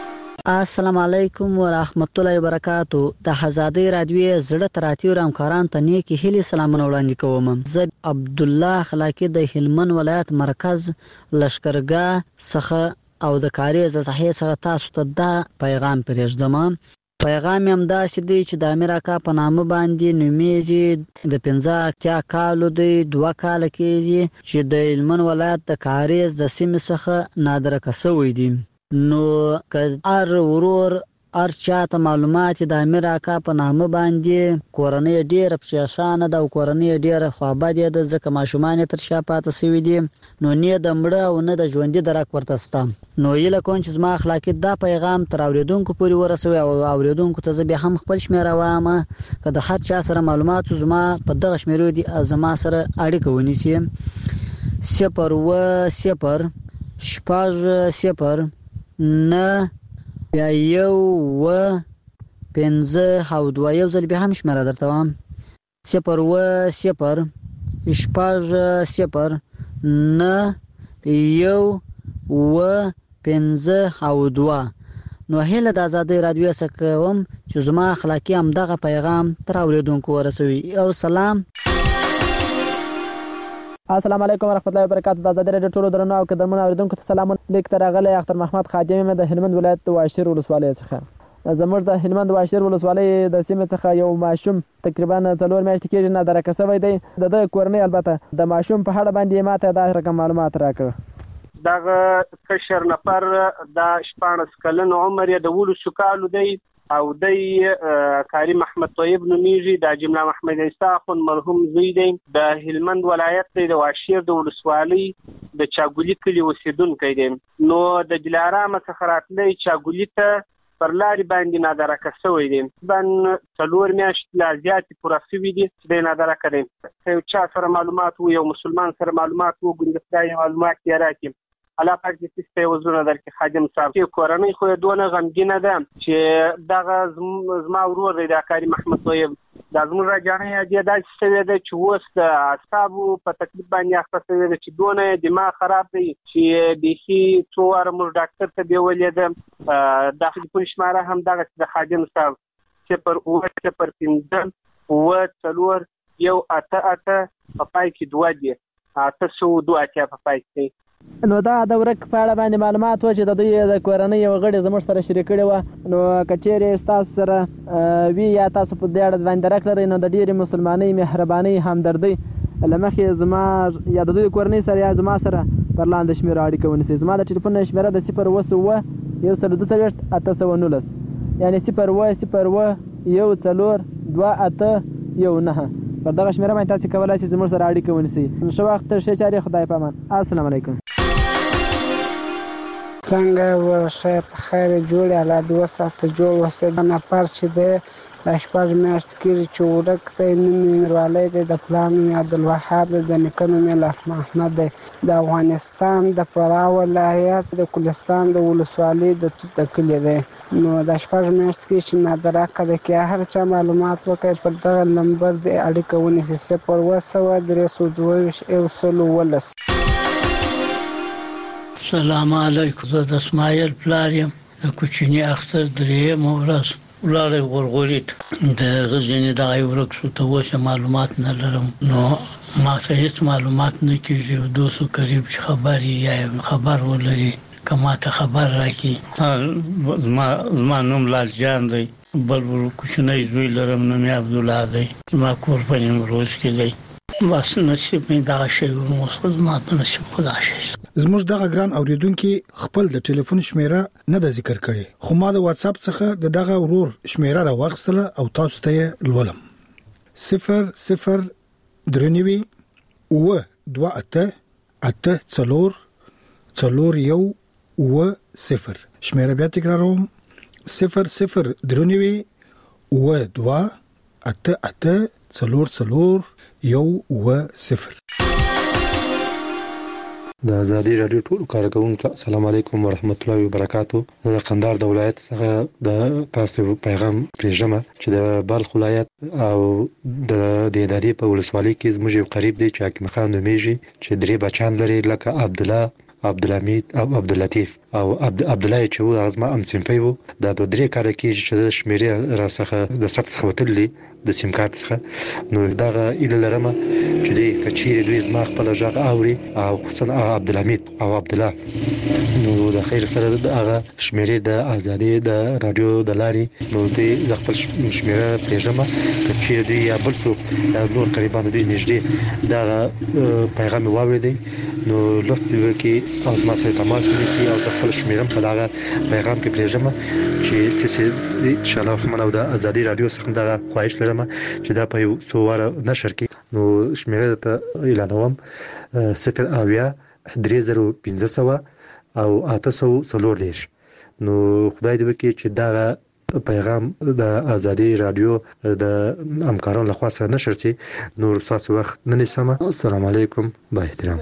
السلام علیکم ورحمت الله وبرکاتو. د آزادۍ رادیو زړه تراتیو رامکاران ته نیکی هیلي سلامونه وړاندې کوم. زه عبد الله خلاقی د هلمند ولایت مرکز لشکرګاه څخه او د کاریز صحیح څخه تاسو ته دا پیغام پرېږدم. پیغام هم داسې دی چې د امیر اکا په نامه باندې نومیږي. د پنځه اتیا کالو دی، دوه کاله کېږي چې د هلمند ولایت د کاریز د سیمې څخه نادرکه شوی دی. نو که هر ورور هر چاته معلومات د امیر اکا په نامه باندې کورنۍ ډېره پریشانه ده او کورنۍ ډېره خوابدې ده، ځکه ماشومان یې تر شا پاتې شوي دي، نو نه د مړه او نه د ژوندي درک ورته شته. نو هیله کوم چې زما اخلاقي دا پیغام تر اورېدونکو پورې ورسوي او اورېدونکو ته زه بیا هم خپل شمېره وایم که د هر چا سره معلومات زما په دغه شمېرو دي زما سره اړیکه ونیسي. صفر اوه صفر شپږ صفر نه بیا یو اوه پنځه او دوه. یو ځل بیا هم شمېره درته وایم: صفر اوه صفر شپږ صفر نه یو اوه پنځه او دوه. نو هیله د آزادۍ رادیو څخه کوم چې زما اخلاقي همدغه پیغام تر اورېدونکو ورسوي. او سلام. السلام علیکم ورحمت الله وبرکاتو. د آزادۍ رادیو ټولو درنو او قدرمنو اوریدونکو ته سلام. لیک ته راغلی اختر محمد خادم د هلمند ولایت د واشیر ولسوالۍ څخه. زموږ د هلمند واشیر ولسوالۍ د سیمې څخه یو ماشوم تقریبا څلور میاشتې کېږي نادرکه شوی دی. د ده کورنۍ البته د ماشوم په اړه باندې ماته دا رقم معلومات راکړه. دغه کشر نفر د شپاړس کلن عمر یې د ولسو کالو دی او دی کاری محمد طیب نومیږي. د جمله محمد عیسی خون مرحوم زوی دی. د هلمند ولایت دی، د واشیر د ولسوالۍ د چاګولي کلي اوسیدونکی دی. نو د دلارام څخه راتلی چاګولي ته پر لارې باندې نادرکه شوی دی. تقریبا څلور میاشتې لا زیاتې پوره شوي دي چې دی نادرکه دی. یو چا سره معلومات و، یو مسلمان سره معلومات و، ګوندې خدای معلومات یې راکړي. الله پاک دې سیسته وزونه درکړي. خادم صاحب چې کورنۍ خو یې دونه غمګینه ده چې دغه زما ورور دی د کاري محمد طیب، دا زموږ راجانۍ یې داسې شوې ده چې اوس د اعصابو په تکلیف باندې اخته شوې ده چې دونه یې دماغ خراب دی چې بیخي څو واره موږ ډاکټر ته بیولې ده. د ټلیفون شماره هم دغسې د خادم صاحب صفر اوه صفر پنځه اوه څلور یو اته اته په پای کې دوه دي، اته سوه دوه اتیا په پای کې. نو دا د ورک په اړه باندې معلومات و چې د دوی د کورنۍ یو غړي زموږ سره شریک کړي وه. نو که چیرې ستاسو سره وي یا تاسو په دې اړه باندې درک لرئ نو د ډېرې مسلمانۍ، مهربانۍ، همدردۍ له مخې زما یا د دوی کورنۍ سره یا زما سره پر لاندې شمېرو اړیکه ونیسئ. زما د ټلیفون شمېره د صفر اوه اوه یو سل دوه څلوېښت اته سوه نولس، یعنې صفر اوه صفر اوه یو څلور دوه اته یو نهه. پر دغه شمېره باندې تاسې کولی شئ زموږ سره اړیکه ونیسئ. ښه وخت، ښې چارې، خدای په امان. السلام علیکم. څنګه ورشه په خیر جوړ الله دې وساته جوړ وسه. دا نفر چې دی د شپږ میاشتې کېږي چې ورک دی. نوم یې میروالی دی، د پلار نوم یې عبدالوهاب دی، د نیکه نوم یې لاح محمد دی. د افغانستان د فراه ولایت د کلستان د ولسوالۍ د توت د کلي دی. نو د شپږ میاشتې کېږي چې نادرکه دی. که هر چا معلومات وکړي پر دغه نمبر د اړیکه ونیسي: صفر اوه سوه درې سوه دوه ویشت یو سل اوولس. السلام علیکم. زه د اسماعیل پلار یم. د کوچني اختر درېیمه ورځ ولاړی غورغوري ته د غزني دغه یې ورک شو. ته اوس معلومات نه لرم، نو ما څه هېڅ معلومات نه کېږي. دوست و قریب چې خبر یې یا خبر ولري که ما ته خبر راکړي. زما نوم لال جان دی، بل کوچنی زوی لرم نوم یې عبدالله دی. زما کور په نیمروز کې دی. بس نصیب مې دغه شی و، اوس خو زما په نصیب خو دغه شی. زموږ دغه ګران اوریدونکي خپل د ټلیفون شمیره نه د ذکر کړي، خو ما د واتس اپ څخه د دغه ورور شمیره راوغستله او تاسو ته لولم: صفر صفر درنوي اوه دوه اته اته څلور څلور یو اوه صفر. شمیره بیا تکراروم: صفر صفر درنوي اوه دوه اته اته څلور څلور یو اوه صفر. د آزادۍ رادیو ټول کارکونکو السلام علیکم ورحمت الله وبرکاتو. د قندهار د ولایت څخه د تاسو پیغام پرېږدم چې د بلخ ولایت او د دېدادي په ولسوالۍ کې زموږ یو قریب دی چې حکیم خان نومیږي چې درې بچیان لري لکه عبدالله عبدالحمید او عبداللطیف او عبد الله چې و هغه ما ام سیمپي وو دا دوه درې کال کې چې شمیرې را څخه د سخت څخه وتلې د سیم کارت څخه نو دغه اله لرمه چې دې کچېره دوی ما خپل ځای اوري او خصوصا عبدالحمید او عبد الله نو د خیر سره دغه شمیرې د ازادي د رادیو د لارې نو دې خپل شمیره پېژنه چې دوی یا بل څوک نور قریبان دوی نږدې دا پیغام واوري نو لفت کې او ما سره تماس ونیسي او خپل شمیرم په دغه پیغام کې پېژنم چې چې ان شاء الله محمد او د ازادي رادیو څخه دغه خواهش لرم چې دا په یو څو واره نشر کې نو شمیره ته اعلانوم صفر اویا درې زره پنځه سوه او اته سوه څلور دېرش نو خدای دې وکړي چې دغه پیغام د ازادي رادیو د همکارانو لخوا سره نشر شي نو تاسو وخت نه نیسم. السلام علیکم با احترام.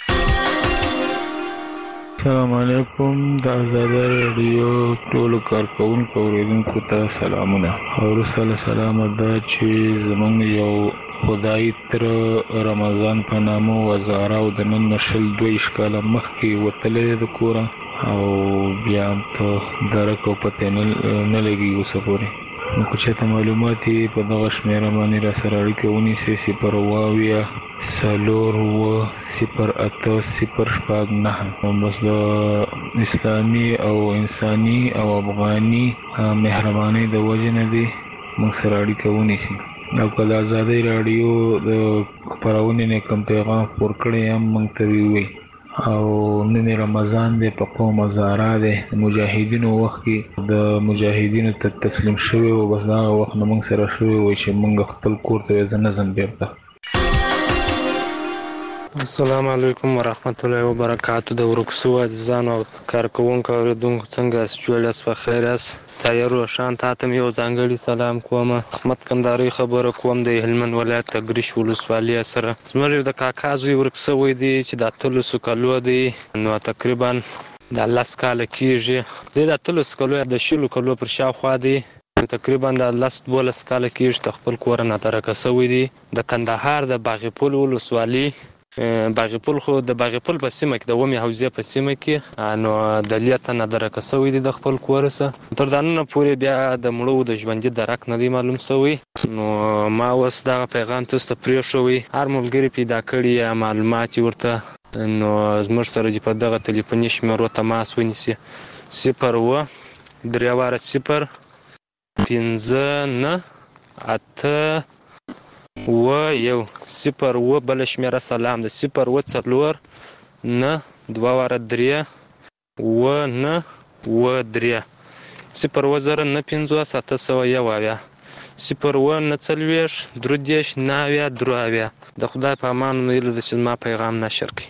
السلام علیکم د ازادي رادیو ټول کارکونکو اوریدونکو ته سلامونه او رسول سلام ده چې زمونږ یو خدای تر رمضان په نامو وزاره او د نن نشل دوی ښکاله مخکې وتلې د کور او بیا په درک او پته نه لګي اوسه پورې نو که چېرته معلومات په دغه شمیره باندې را سره اړیکه ونیسئ صفر اوه اویا څلور اوه صفر اته صفر شپږ نهه بس د اسلامي او انساني او افغاني مهربانۍ د وجې نه دي موږ سره اړیکه ونیسي او که د ازادۍ راډیو د خپرونې نه کوم پیغام خپور کړی هم موږ ته ووایي او نن رمضان دی په قوم هزاره دی مجاهدینو وخت کې د مجاهدینو ته تسلیم شوی او بس دا وخت نه موږ سره شوی وای چې موږ خپل کور ته ځنه ځم بیرته. السلام علیکم ورحمت الله وبرکاتو. د ورکسو عزیزانو او کارکوونکو اوریدونکو څنګه یاست؟ جوړ یاست؟ په خیر یاست؟ تایر روشان تاته یو ځانګړی سلام کوم. احمد کندهاري خبره کوم د هلمند ولایت تګریش ولسوالۍ سره. زموږ د کاکا زوی ورکسوی دی چې د اتلسو کالو دی نو تقریبا د لس کاله کېږي د اتلسو کالو د شلو کالو پر شاوخوا دی تقریبا د لس دولس کاله کېږي د خپل کور نه درکه سوی دی د کندهار د باغپل ولسوالۍ باغپل خو د باغپل په سیمه کې د ومې حوزې په سیمه کې نو د لیته نه درکه سوی دی د خپل کور څخه تر دا نن پورې بیا د مړو د ژوندي درک نه دی معلوم سوی نو ما اوس دغه پیغام تاسو ته پرېښوی هر ملګري پیدا کړي یا معلومات ورته نو زموږ سره دې په دغه تلیفوني شمیرو تماس ونیسي صفر اوه درې واره صفر پنځه نه اته اوه یو صفر اوه بله شمیره سلام ده صفر اوه څلور نه دوه واره درې اوه نه اوه درې صفر اوه زره نه پنځوس اته سوه یو اویا صفر اوه نه څلوېښت درې دېرش نه اویا درې اویا. د خدای په امان هیله ده چې زما پیغام نشر کړي.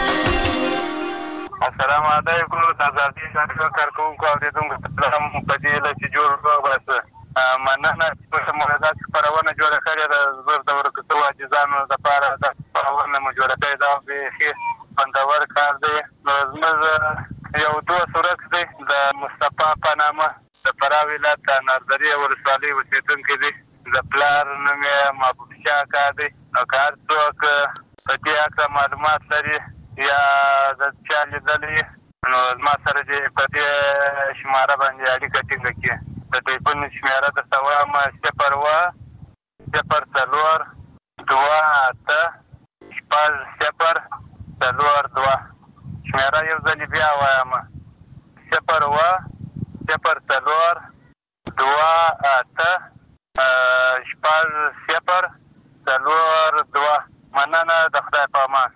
السلام علیکم د ازادي رادیو کارکوونکو اوریدونکو سلام په دې هیله چې جوړ روغ باسه مننه چې موږ داسې خپرونه جوړه کړې ده زه د ورکسو عاجزانو دپاره دا خپرونه مو جوړه کړې ده او بیخي خوندور کار دی. نو زموږ یو دوست ورک دی د مصطفی په نامه د فراه ولایت د نردرې ولسوالۍ اوسېدونکی دی. د پلار نوم یې محبوب شاه اکا دی. نو که هر څوک په دې هکله معلومات لري یا د چا لیدلی نو زما سره دې په دې شماره باندې اړیکه ټینګه کړي. د ټلیفون شمیره درته وایم صفر اوه صفر څلور دوه اته شپږ صفر څلور دوه. شمیره یو ځلې بیا وایم صفر اوه صفر څلور دوه اته شپږ صفر څلور دوه. مننه د خدای په امان.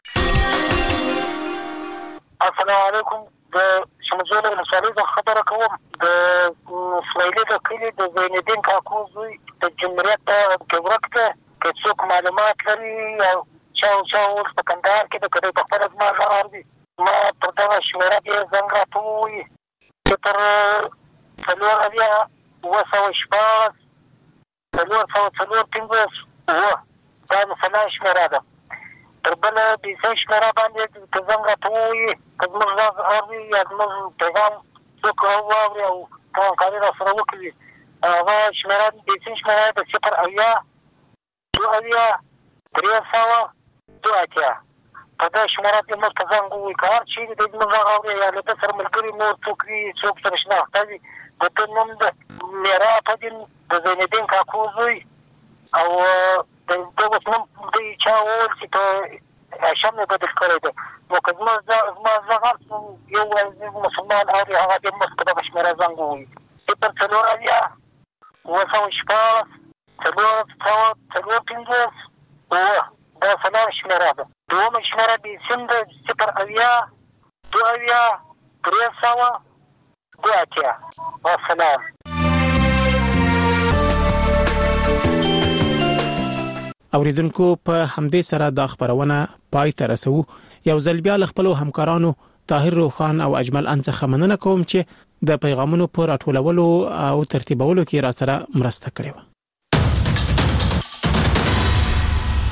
السلام علیکم. د شمزول ولسوالۍ څخه خبره کوم. د اسماعیلي د کلي د زینالدین کاکو زوی د جمهوریت کې ورک دی. که څوک معلومات لري او چا او چا اوس په کندهار کې د که دی په خپله زما غږ اوري ما پر دغه شمېره دې زنګ راته ووایي صفر څلور اویا اوه سوه شپاړس څلور سوه څلور پنځوس اوه دا د سلا شمېره ده. تر بله بیسۍ شمېره باندې که زنګ راته ووایي که زموږ غږ اوري یا زموږ پیغام څوک واوري او همکاري را سره وکړي هغه شمېره بیسۍ شمېره د صفر اویا دوه اویا درې سوه دوه اتیا. په دا شمارات یې موږ ته زنګ ووایي که هر چیرې دی موږ هغه اوري یا له ده سره ملګري نور څوک وي څوک سره شناخته وي د ده نوم د میرا پدین د زینالدین کاکو زوی او د ده اوس نوم دوی چا وویل چې په هاشم یې بدل کړی دی نو که زما زما زغ هر څه یو عزیز مسلمان اوري هغه دې موږ ته دغه شمېره زنګ ووایي صفر څلور اویا اووه سوه شپاړس څلور سوه څلور پنځوس اووه دا څلور شمېره ده دومه شمېره د سیم ده صفر اویا دوه اویا درې سوه دوه اتیا والسلام. اوریدونکو په همدې سره دا خبرونه پای ته رسو. یو ځل بیا له خپلو همکارانو طاهر روخان او اجمل ان څخه مننه کوم چې د پیغامونو په راټولولو او ترتیبولو کې را سره مرسته کړې و.